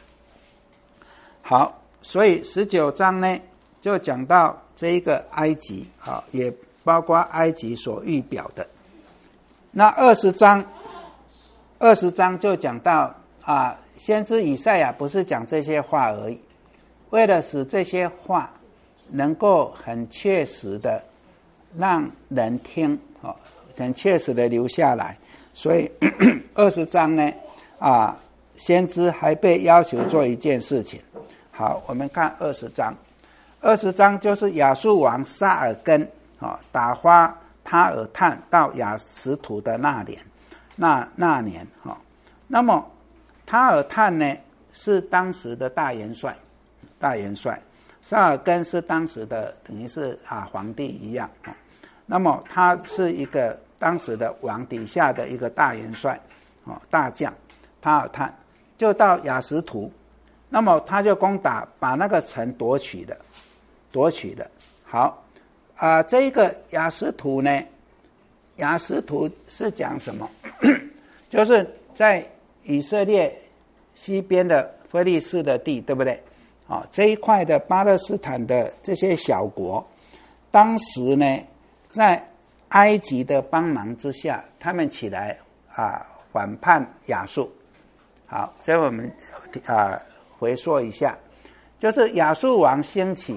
好，所以十九章呢就讲到这一个埃及啊，也包括埃及所预表的。那二十章，二十章就讲到啊，先知以赛亚不是讲这些话而已，为了使这些话能够很确实的让人听，啊，很确实的留下来，所以二十章呢啊，先知还被要求做一件事情。好，我们看二十章。二十章就是亚述王撒尔根啊打发他尔探到亚实土的那年，那那年哈。那么他尔探呢是当时的大元帅，大元帅。撒尔根是当时的等于是啊皇帝一样。那么他是一个当时的王底下的一个大元帅啊大将，他尔探就到亚实土。那么他就攻打，把那个城夺取了，夺取了。好，啊、呃，这一个亚实土呢，亚实土是讲什么？就是在以色列西边的非利士的地，对不对？啊、哦，这一块的巴勒斯坦的这些小国，当时呢，在埃及的帮忙之下，他们起来啊反叛亚述。好，这我们啊。回溯一下，就是亚述王兴起，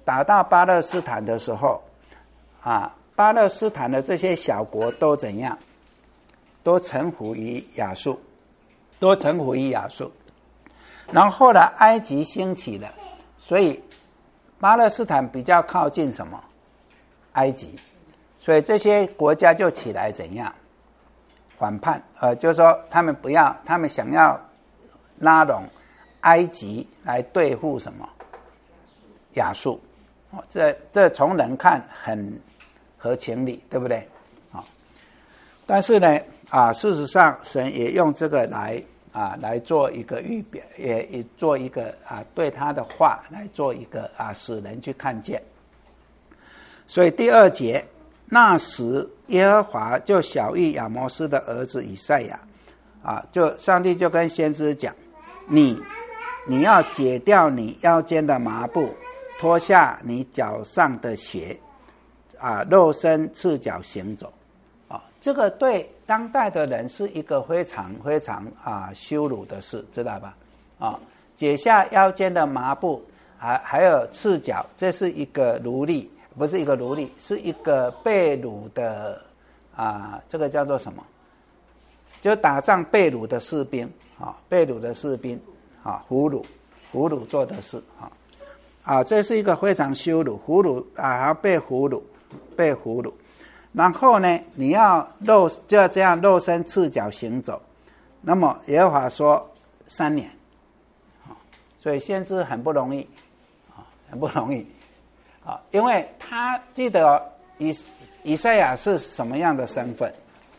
打到巴勒斯坦的时候，啊，巴勒斯坦的这些小国都怎样？都臣服于亚述，都臣服于亚述。然后后来埃及兴起了，所以巴勒斯坦比较靠近什么？埃及，所以这些国家就起来怎样？反叛，呃，就是说他们不要，他们想要拉拢埃及来对付什么？亚述。哦，这这从人看很合情理，对不对？好，但是呢，啊，事实上神也用这个来啊来做一个预表，也也做一个啊对他的话来做一个啊使人去看见。所以第二节，那时耶和华就晓谕亚摩斯的儿子以赛亚，啊，就上帝就跟先知讲，你你要解掉你腰间的麻布，脱下你脚上的鞋，啊，肉身赤脚行走，啊，这个对当代的人是一个非常非常啊羞辱的事，知道吧？啊，解下腰间的麻布，还还有赤脚，这是一个奴隶，不是一个奴隶，是一个被掳的啊，这个叫做什么？就打仗被掳的士兵啊，被掳的士兵啊，俘虏，俘虏做的事啊。啊，这是一个非常羞辱，俘虏啊，还要被俘虏，被俘虏。然后呢，你要肉就要这样肉身赤脚行走。那么耶和华说三年，啊，所以先知很不容易，啊，很不容易，啊，因为他记得哦，以以赛亚是什么样的身份？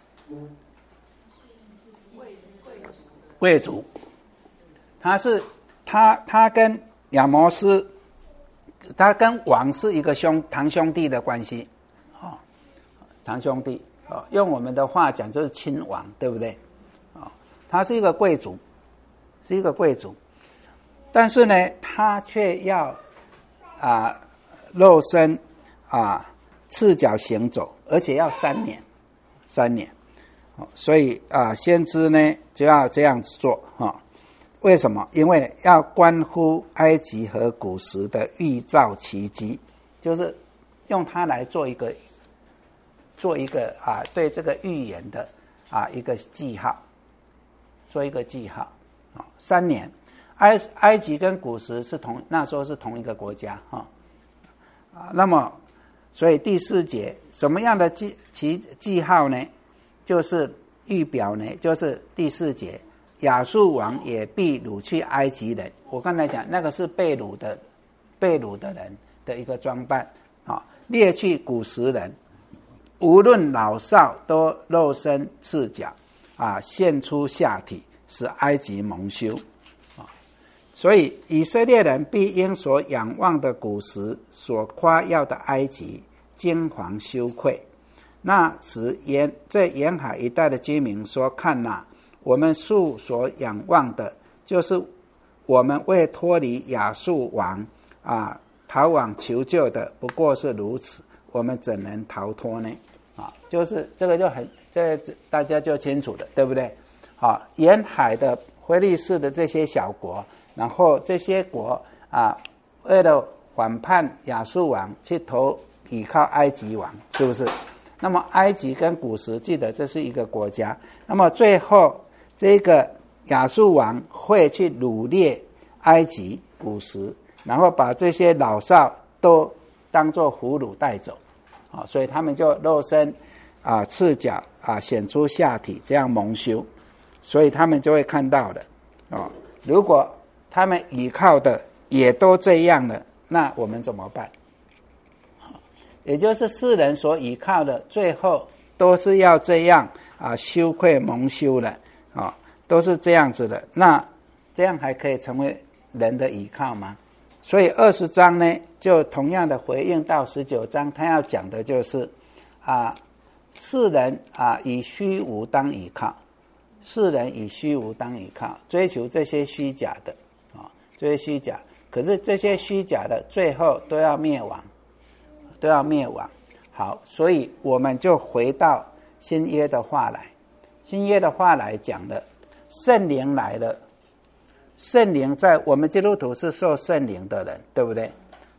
贵族，他是他他跟亚摩斯。他跟王是一个兄堂兄弟的关系，哦，堂兄弟，哦，用我们的话讲就是亲王，对不对？哦，他是一个贵族，是一个贵族，但是呢，他却要啊肉身啊赤脚行走，而且要三年，三年，哦，所以啊，先知呢就要这样子做，哈，哦。为什么？因为要关乎埃及和古时的预兆奇迹，就是用它来做一个做一个啊对这个预言的啊一个记号，做一个记号啊。三年，埃埃及跟古时是同那时候是同一个国家哈啊。那么，所以第四节什么样的记其记号呢？就是预表呢，就是第四节。亚述王也必掳去埃及人，我刚才讲那个是被掳的被掳的人的一个装扮啊，掠去古时人，无论老少都肉身赤脚啊，现出下体，使埃及蒙羞啊。所以以色列人必因所仰望的古时，所夸耀的埃及惊惶羞愧。那时沿在沿海一带的居民说：“看哪！我们素所仰望的，就是我们为脱离亚述王啊逃往求救的，不过是如此，我们怎能逃脱呢？”啊，就是这个就很，这大家就清楚了，对不对？啊，沿海的非利士的这些小国，然后这些国啊，为了反叛亚述王，去投倚靠埃及王，是不是？那么埃及跟古时，记得这是一个国家。那么最后这个亚述王会去掳掠埃及古时，然后把这些老少都当作俘虏带走，啊，所以他们就露身啊赤脚啊显出下体，这样蒙羞，所以他们就会看到的啊。如果他们倚靠的也都这样了，那我们怎么办？也就是世人所倚靠的，最后都是要这样啊，羞愧蒙羞了啊，都是这样子的。那这样还可以成为人的倚靠吗？所以二十章呢，就同样的回应到十九章，他要讲的就是啊，世人啊以虚无当倚靠，世人以虚无当倚靠，追求这些虚假的啊，这些虚假。可是这些虚假的，最后都要灭亡。都要灭亡。好，所以我们就回到新约的话来，新约的话来讲了，圣灵来了，圣灵在我们基督徒是受圣灵的人，对不对？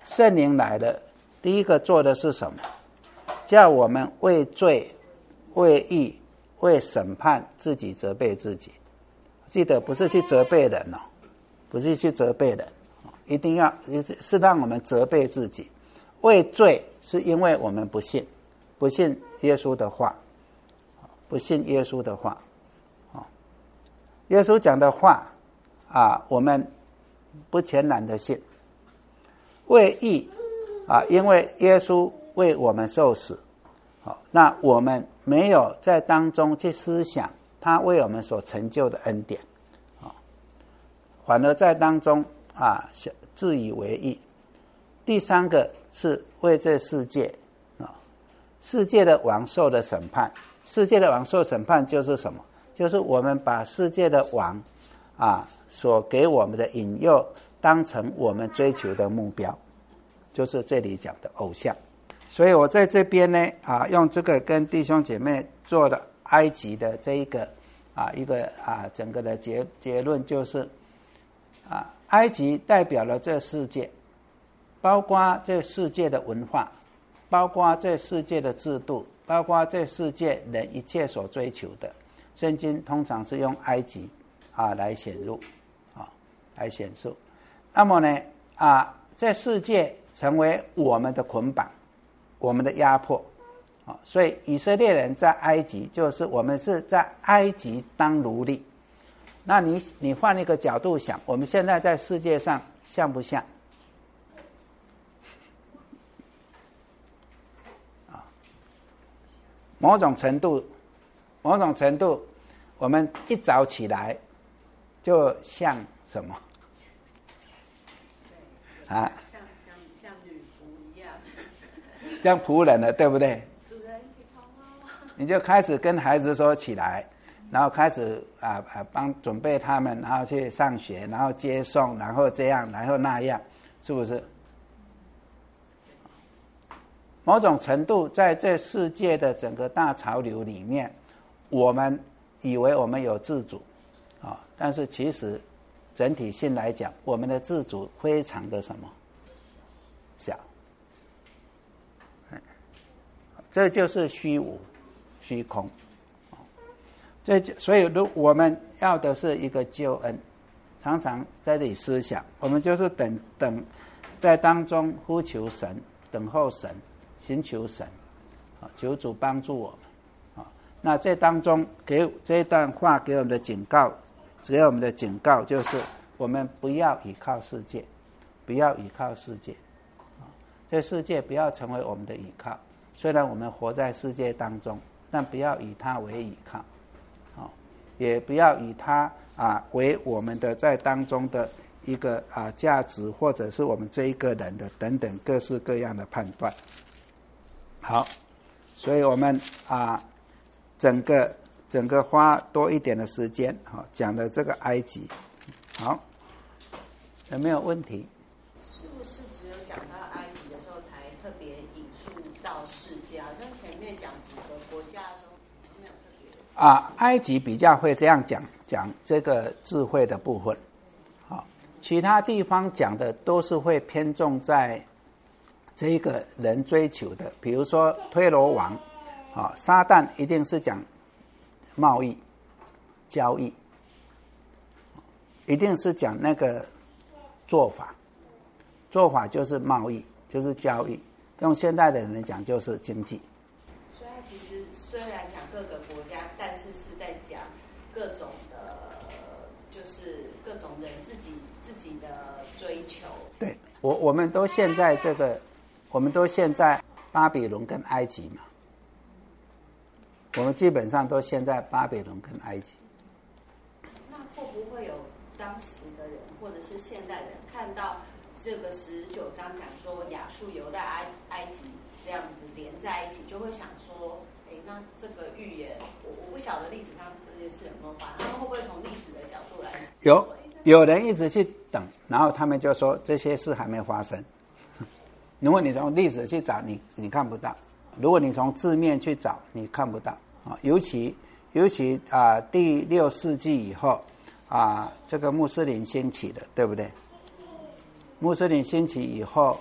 圣灵来了，第一个做的是什么？叫我们为罪、为义、为审判自己责备自己。记得不是去责备人哦，不是去责备人，一定要是让我们责备自己。为罪是因为我们不信，不信耶稣的话，不信耶稣的话。耶稣讲的话啊，我们不全然的信。为义啊，因为耶稣为我们受死，好，那我们没有在当中去思想他为我们所成就的恩典，反而在当中啊自以为义。第三个是为这世界啊，世界的王受的审判。世界的王受审判就是什么？就是我们把世界的王啊所给我们的引诱当成我们追求的目标，就是这里讲的偶像。所以我在这边呢啊，用这个跟弟兄姐妹做的埃及的这一个啊一个啊整个的结结论就是啊，埃及代表了这世界，包括这世界的文化，包括这世界的制度，包括这世界人一切所追求的。圣经通常是用埃及啊来显露啊来显示。那么呢啊，这世界成为我们的捆绑，我们的压迫啊，所以以色列人在埃及，就是我们是在埃及当奴隶。那你你换一个角度想，我们现在在世界上像不像？啊，某种程度，某种程度，我们一早起来就像什么？啊， 像像像女仆一样， 像仆人了，对不对？ 主人起床喽！ 你就开始跟孩子说起来，然后开始啊啊帮准备他们，然后去上学，然后接送，然后这样，然后那样，是不是？某种程度，在这世界的整个大潮流里面，我们以为我们有自主啊，但是其实整体性来讲，我们的自主非常的什么小，这就是虚无、虚空。这所以，如我们要的是一个救恩，常常在这里思想，我们就是等等，在当中呼求神，等候神，寻求神，啊，求主帮助我们，啊，那这当中给这一段话给我们的警告，给我们的警告就是，我们不要依靠世界，不要依靠世界，啊，这世界不要成为我们的依靠。虽然我们活在世界当中，但不要以它为依靠。也不要以它啊为我们的在当中的一个啊价值，或者是我们这一个人的等等各式各样的判断。好，所以我们啊整个整个花多一点的时间啊讲了这个埃及。好，有没有问题？ 是不是只有讲到埃及的时候才特别引述到世界？好像前面讲几个国家的时候没有特别啊，埃及比较会这样讲讲这个智慧的部分，好，其他地方讲的都是会偏重在这一个人追求的，比如说推罗王，啊，撒旦一定是讲贸易、交易，一定是讲那个做法，做法就是贸易，就是交易，用现代的人讲就是经济。 所以其实虽然讲各个国家，但是是在讲各种的，就是各种人自己自己的追求。 对，我我们都现在这个，我们都现在巴比伦跟埃及嘛，我们基本上都现在巴比伦跟埃及。 那会不会有当时的人或者是现代的人看到这个十九章讲说亚述、犹大、埃埃及这样子连在一起，就会想说，哎，那这个预言，我我不晓得历史上这件事有没有发生，他们会不会从历史的角度来？ 有有人一直去等，然后他们就说这些事还没发生。如果你从历史去找，你你看不到；如果你从字面去找，你看不到啊。尤其尤其啊、呃，第六世纪以后啊、呃，这个穆斯林兴起的，对不对？穆斯林兴起以后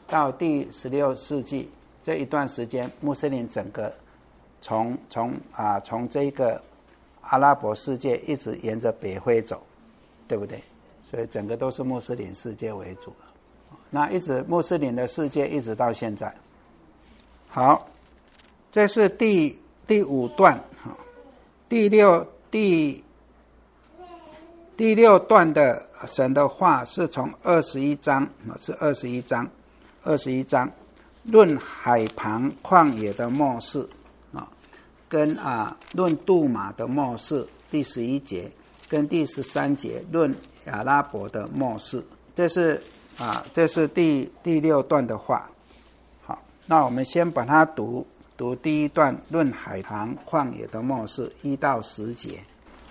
到第十六世纪这一段时间，穆斯林整个从从啊从这个阿拉伯世界一直沿着北非走，对不对？所以整个都是穆斯林世界为主了。那一直穆斯林的世界一直到现在。好，这是第第五段，第六第第六段的神的话是从二十一章，是二十一章，二十一章论海旁旷野的末世啊，跟啊论杜马的末世第十一节，跟第十三节论亚拉伯的末世，这是啊这是第第六段的话。好，那我们先把它读读第一段论海旁旷野的末世一到十节。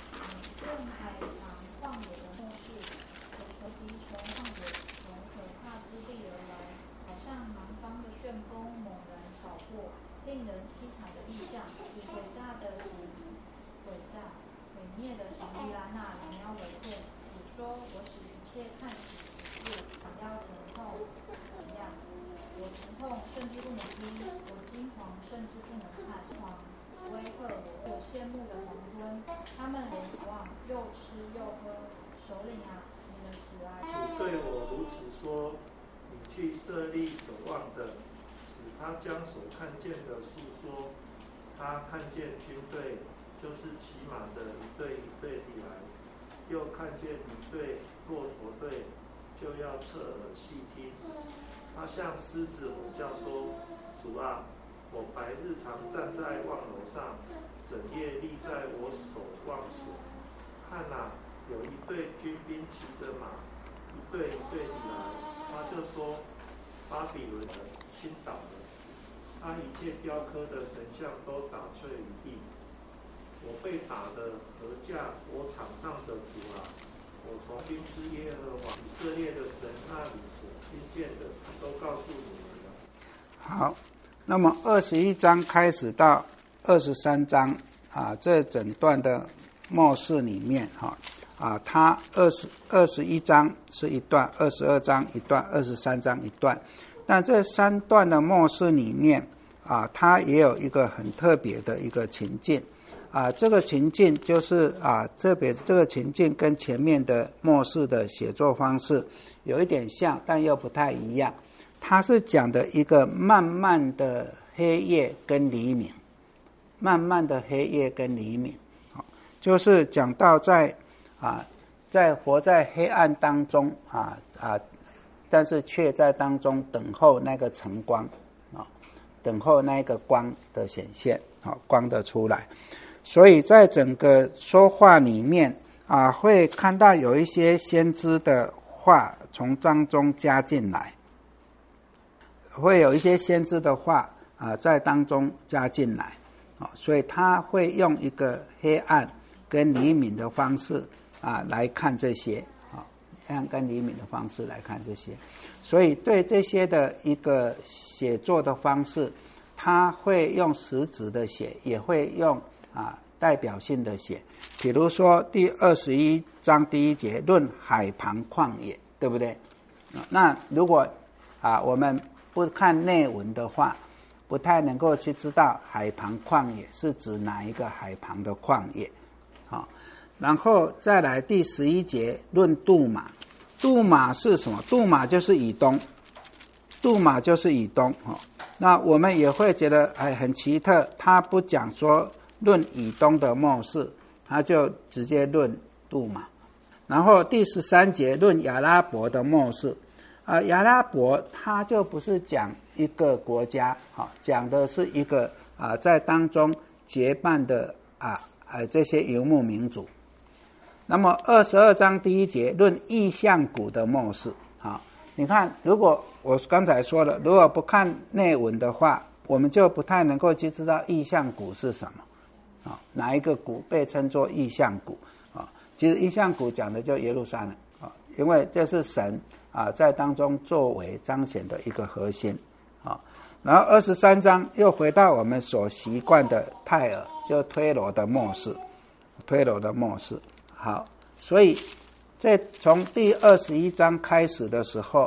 主对我如此说：你去设立守望的，使他将所看见的述说。他看见军队，就是骑马的一队一队地来，又看见一队骆驼队，就要侧耳细听。他向狮子吼叫说：主啊，我白日常站在望楼上，整夜立在我守望所。看哪，有一队军兵骑着马，一队一队地来。他就说：巴比伦的倾倒了，他一切雕刻的神像都打碎于地。我被打的禾架，我场上的土啊，我从军之耶和华以色列的神那里所听见的，都告诉你们了。 好，那么二十一章开始到二十三章啊，这整段的末世里面哈啊，它二十二十一章是一段，二十二章一段，二十三章一段。但这三段的末世里面啊，它也有一个很特别的一个情境啊，这个情境就是啊，特别这个情境跟前面的末世的写作方式有一点像，但又不太一样。它是讲的一个慢慢的黑夜跟黎明，慢慢的黑夜跟黎明，就是讲到在啊，在活在黑暗当中啊啊，但是却在当中等候那个晨光啊，等候那个光的显现啊，光的出来。所以在整个说话里面啊，会看到有一些先知的话从当中加进来，会有一些先知的话啊在当中加进来啊，所以他会用一个黑暗跟黎明的方式啊来看这些啊，黑暗跟黎明的方式来看这些，所以对这些的一个写作的方式，他会用实质的写，也会用啊代表性的写。比如说第二十一章第一节论海旁旷野，对不对？那如果啊我们不看内文的话，不太能够去知道海旁旷野是指哪一个海旁的旷野。好，然后再来第十一节论杜马，杜马是什么？杜马就是以东，杜马就是以东。那我们也会觉得哎很奇特，他不讲说论以东的末世，他就直接论杜马。然后第十三节论亚拉伯的末世，啊，亚拉伯他就不是讲一个国家，好，讲的是一个啊在当中结伴的啊啊这些游牧民族。那么二十二章第一节论异象谷的末世，好，你看，如果我刚才说了，如果不看内文的话，我们就不太能够去知道异象谷是什么，啊，哪一个谷被称作异象谷啊？其实异象谷讲的就耶路撒冷啊，因为这是神啊在当中作为彰显的一个核心啊。然后二十三章又回到我们所习惯的泰尔，就推罗的末世，推罗的末世。好，所以在从第二十一章开始的时候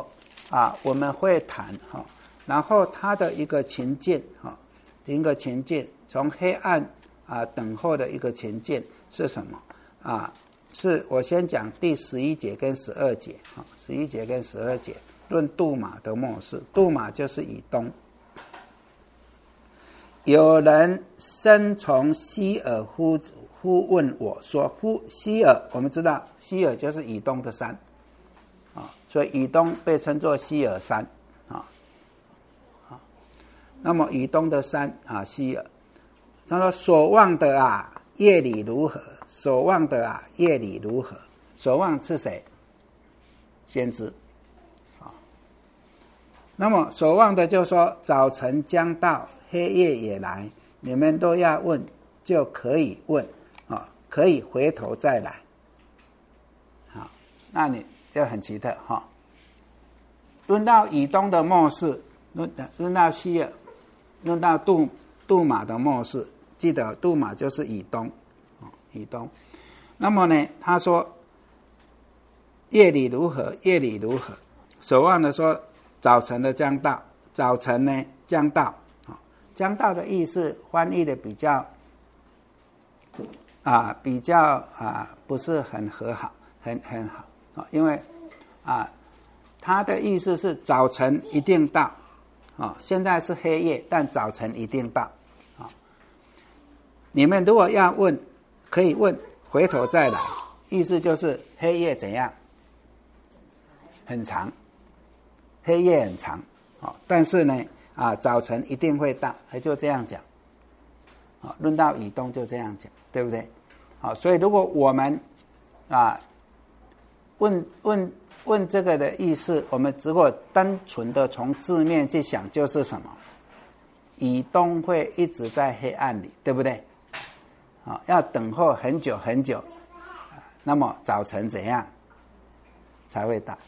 啊我们会谈哈，然后他的一个情境哈，一个情境从黑暗啊等候的一个情境是什么啊？是我先讲第十一节跟十二节啊，十一节跟十二节论杜马的末世，杜马就是以东。有人生从西尔呼呼问我说，呼西尔，我们知道西尔就是以东的山啊，所以以东被称作西尔山啊啊。那么以东的山啊，西尔，他说所望的啊，夜里如何？所望的啊，夜里如何？所望是谁？先知啊。那么所望的就说早晨将到，黑夜也来，你们都要问，就可以问啊，可以回头再来。好，那你就很奇特哈。论到以东的末世，论论到西尔，论到杜杜马的末世，记得杜马就是以东，以东。那么呢，他说夜里如何？夜里如何？所望的说早晨的将到，早晨呢将到。将到的意思翻译的比较啊比较啊不是很和好，很很好啊，因为啊他的意思是早晨一定到啊，现在是黑夜，但早晨一定到啊。你们如果要问，可以问，回头再来，意思就是黑夜怎样？很长，黑夜很长啊，但是呢。啊，早晨一定会到，还就这样讲。啊，论到以东就这样讲，对不对？好，所以如果我们啊问问问这个的意思，我们如果单纯的从字面去想，就是什么？以东会一直在黑暗里，对不对？啊，要等候很久很久，那么早晨怎样才会到？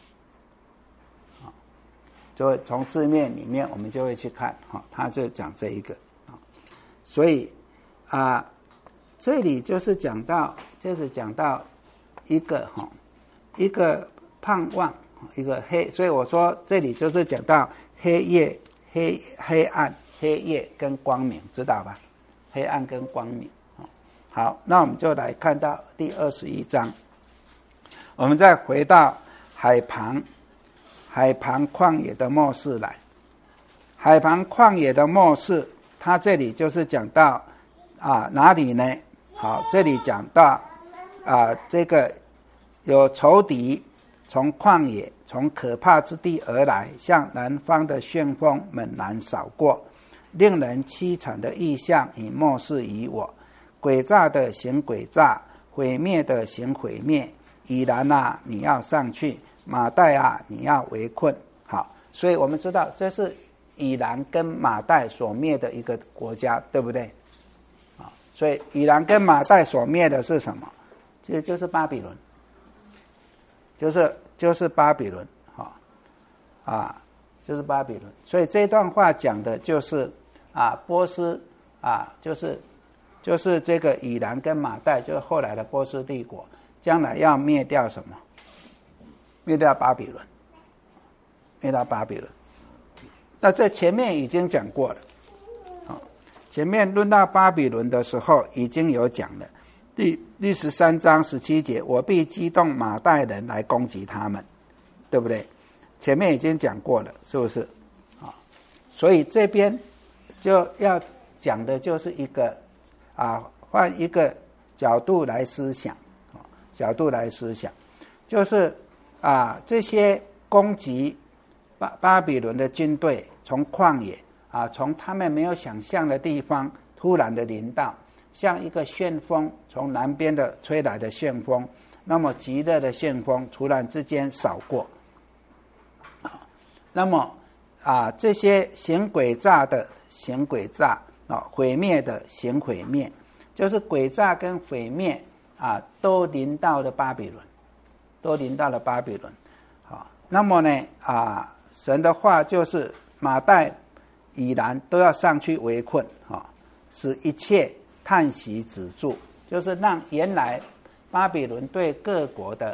就会从字面里面我们就会去看哈，他就讲这一个啊，所以啊，这里就是讲到，就是讲到一个哈，一个盼望，一个黑，所以我说这里就是讲到黑夜、黑黑暗、黑夜跟光明，知道吧？黑暗跟光明。好，那我们就来看到第二十一章，我们再回到海旁。海旁旷野的末世来，海旁旷野的末世，它这里就是讲到啊哪里呢？好，这里讲到啊这个有仇敌从旷野从可怕之地而来，像南方的旋风猛然扫过，令人凄惨的异象以末世以我，诡诈的行诡诈，毁灭的行毁灭。以兰啊，你要上去。马代啊，你要围困。好，所以我们知道这是以兰跟马代所灭的一个国家，对不对？啊，所以以兰跟马代所灭的是什么？其实就是巴比伦，就是就是巴比伦，啊啊，就是巴比伦。所以这段话讲的就是啊，波斯啊，就是就是这个以兰跟马代，就是后来的波斯帝国，将来要灭掉什么？灭掉巴比伦，灭掉巴比伦。那这前面已经讲过了，啊，前面论到巴比伦的时候已经有讲了。第第十三章十七节，我必激动马代人来攻击他们，对不对？前面已经讲过了，是不是？啊，所以这边就要讲的就是一个啊，换一个角度来思想，啊，角度来思想，就是。啊，这些攻击巴巴比伦的军队从旷野啊，从他们没有想象的地方突然的临到，像一个旋风从南边的吹来的旋风，那么极热的旋风突然之间扫过，啊，那么啊这些行诡诈的行诡诈啊，毁灭的行毁灭，就是诡诈跟毁灭啊，都临到了巴比伦。都临到了巴比伦，好，那么呢啊，神的话就是马代、以兰都要上去围困，啊，使一切叹息止住，就是让原来巴比伦对各国的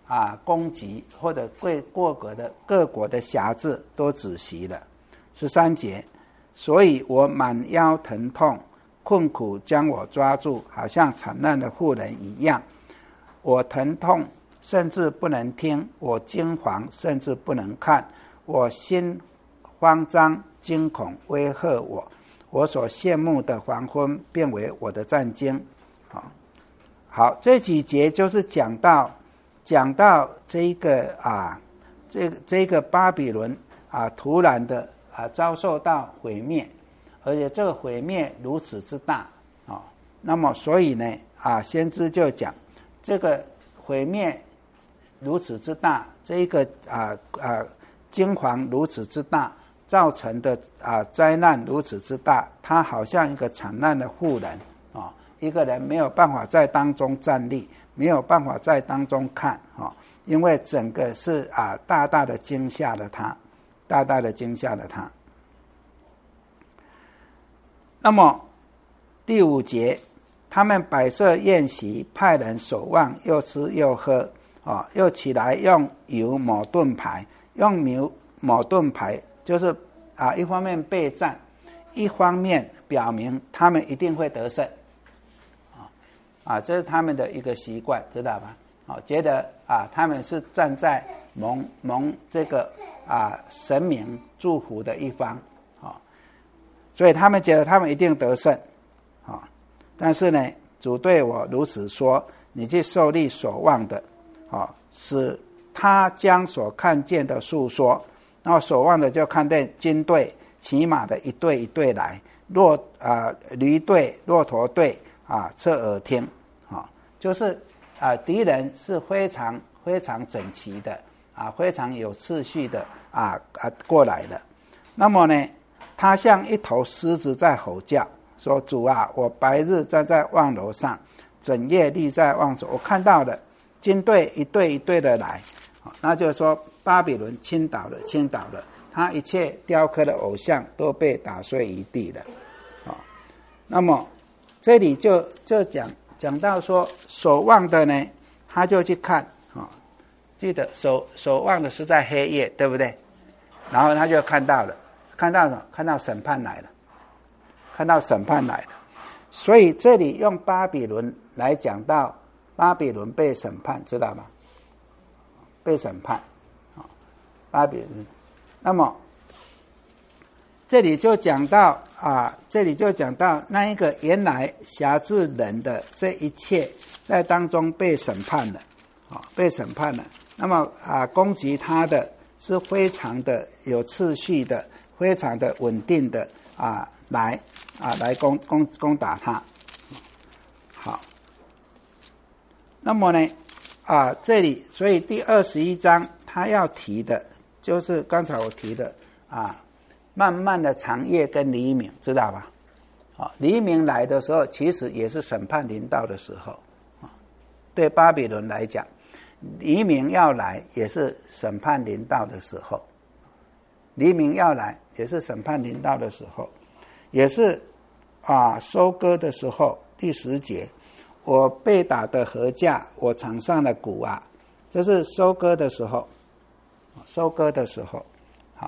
啊攻击或者各各国的各国的辖制都止息了。十三节，所以我满腰疼痛，困苦将我抓住，好像惨难的妇人一样。我疼痛，甚至不能听；我惊惶，甚至不能看。我心慌张，惊恐威吓我。我所羡慕的黄昏，变为我的战惊。好，好，这几节就是讲到讲到这一个啊，这这个巴比伦啊，突然的啊遭受到毁灭，而且这个毁灭如此之大啊。那么所以呢啊，先知就讲这个毁灭如此之大，这一个啊啊惊惶如此之大，造成的啊灾难如此之大，他好像一个惨难的妇人啊，一个人没有办法在当中站立，没有办法在当中看啊，因为整个是啊大大的惊吓了他，大大的惊吓了他。那么第五节，他们摆设宴席，派人守望，又吃又喝啊，又起来用油抹盾牌，用油抹盾牌就是啊，一方面备战，一方面表明他们一定会得胜啊啊，这是他们的一个习惯，知道吧？啊，觉得啊，他们是站在蒙蒙这个啊神明祝福的一方啊，所以他们觉得他们一定得胜啊。但是呢，主对我如此说：你去受力所望的啊，使他将所看见的述说。然后所望的就看见军队骑马的一队一队来，骆啊、呃、驴队、骆驼队啊侧耳听啊，就是啊敌人是非常非常整齐的啊，非常有次序的啊啊过来了。那么呢，他像一头狮子在吼叫，说：主啊，我白日站在望楼上，整夜立在望所，我看到了军队一队一队的来，那就是说巴比伦倾倒了，倾倒了，他一切雕刻的偶像都被打碎一地了。啊，那么这里就就讲讲到说守望的呢，他就去看啊，记得守守望的是在黑夜，对不对？然后他就看到了，看到什么？看到审判来了，看到审判来了。所以这里用巴比伦来讲到巴比伦被审判，知道吗？被审判。巴比伦，那么这里就讲到啊，这里就讲到那一个原来辖制人的这一切，在当中被审判了，啊，被审判了。那么啊，攻击他的是非常的有次序的，非常的稳定的啊，来啊来攻攻攻打他。好，那么呢啊，这里所以第二十一章他要提的。就是刚才我提的啊，漫漫的长夜跟黎明，知道吧？啊，黎明来的时候，其实也是审判临到的时候啊。对巴比伦来讲，黎明要来也是审判临到的时候，黎明要来也是审判临到的时候，也是啊收割的时候。第十节，我被打的禾架，我场上的谷啊，这是收割的时候。收割的时候，好，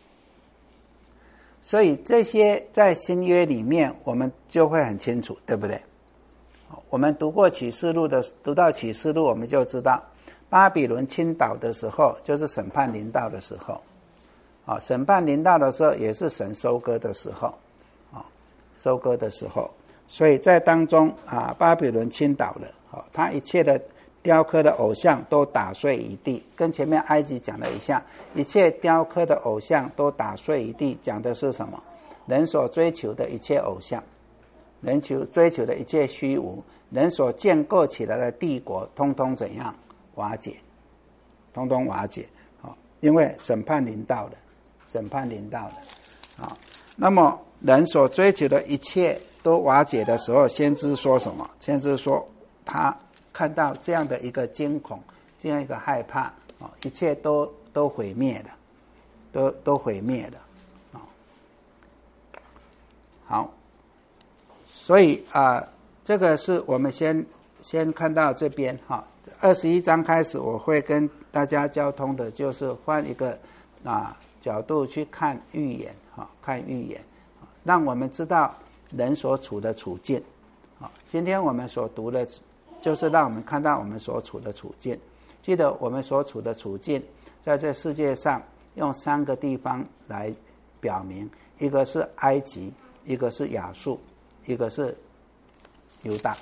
所以这些在新约里面我们就会很清楚，对不对？我们读过启示录的，读到启示录我们就知道，巴比伦倾倒的时候就是审判临到的时候，啊，审判临到的时候也是神收割的时候，啊，收割的时候，所以在当中啊，巴比伦倾倒了，啊，他一切的雕刻的偶像都打碎一地，跟前面埃及讲了一下，一切雕刻的偶像都打碎一地，讲的是什么？人所追求的一切偶像，人求追求的一切虚无，人所建构起来的帝国，通通怎样瓦解？通通瓦解啊！因为审判临到了，审判临到了啊。那么人所追求的一切都瓦解的时候，先知说什么？先知说他看到这样的一个惊恐，这样一个害怕啊，一切都都毁灭了，都都毁灭了啊。好，所以啊，这个是我们先先看到这边哈二十一章开始，我会跟大家交通的，就是换一个啊角度去看预言，哈、啊，看预言，让我们知道人所处的处境。啊，今天我们所读的，就是让我们看到我们所处的处境。记得我们所处的处境，在这世界上用三个地方来表明，一个是埃及，一个是亚述，一个是犹大。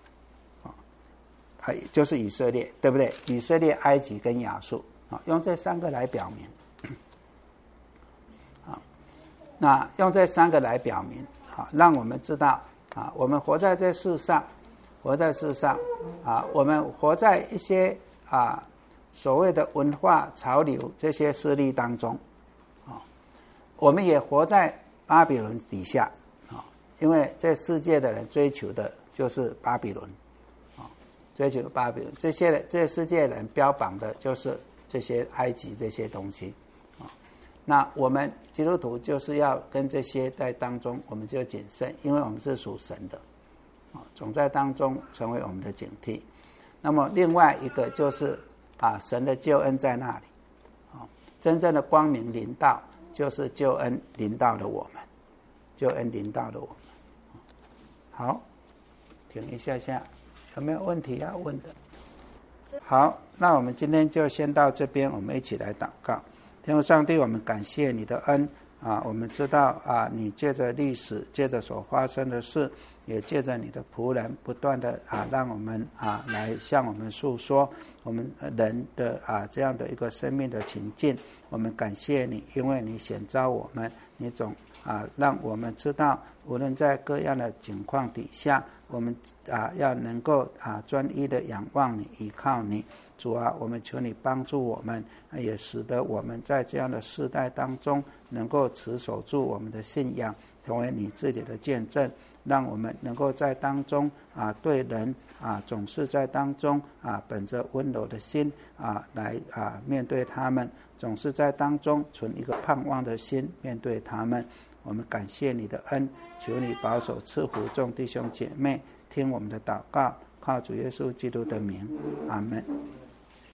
就是以色列，对不对？以色列、埃及跟亚述啊，用这三个来表明。啊，那用这三个来表明啊，让我们知道啊，我们活在这世上，活在世上啊，我们活在一些啊所谓的文化潮流这些势力当中啊，我们也活在巴比伦底下啊，因为这世界的人追求的就是巴比伦。追求巴比伦，这些这些世界人标榜的就是这些埃及这些东西啊。那我们基督徒就是要跟这些在当中，我们就谨慎，因为我们是属神的啊，总在当中成为我们的警惕。那么另外一个就是啊，神的救恩在那里啊，真正的光明临到，就是救恩临到了我们，救恩临到了我们。好，停一下下。有没有问题要问的？好，那我们今天就先到这边，我们一起来祷告。天父上帝，我们感谢你的恩啊！我们知道啊，你借着历史，借着所发生的事，也借着你的仆人，不断的啊，让我们啊来向我们诉说我们人的啊这样的一个生命的情境。我们感谢你，因为你显召我们，你总啊让我们知道，无论在各样的情况底下，我们啊要能够啊专一的仰望你，依靠你。主啊，我们求你帮助我们，也使得我们在这样的世代当中，能够持守住我们的信仰，成为你自己的见证，让我们能够在当中啊对人啊总是在当中啊本着温柔的心啊来啊面对他们，总是在当中存一个盼望的心面对他们。我们感谢你的恩，求你保守赐福众弟兄姐妹，听我们的祷告，靠主耶稣基督的名，阿们。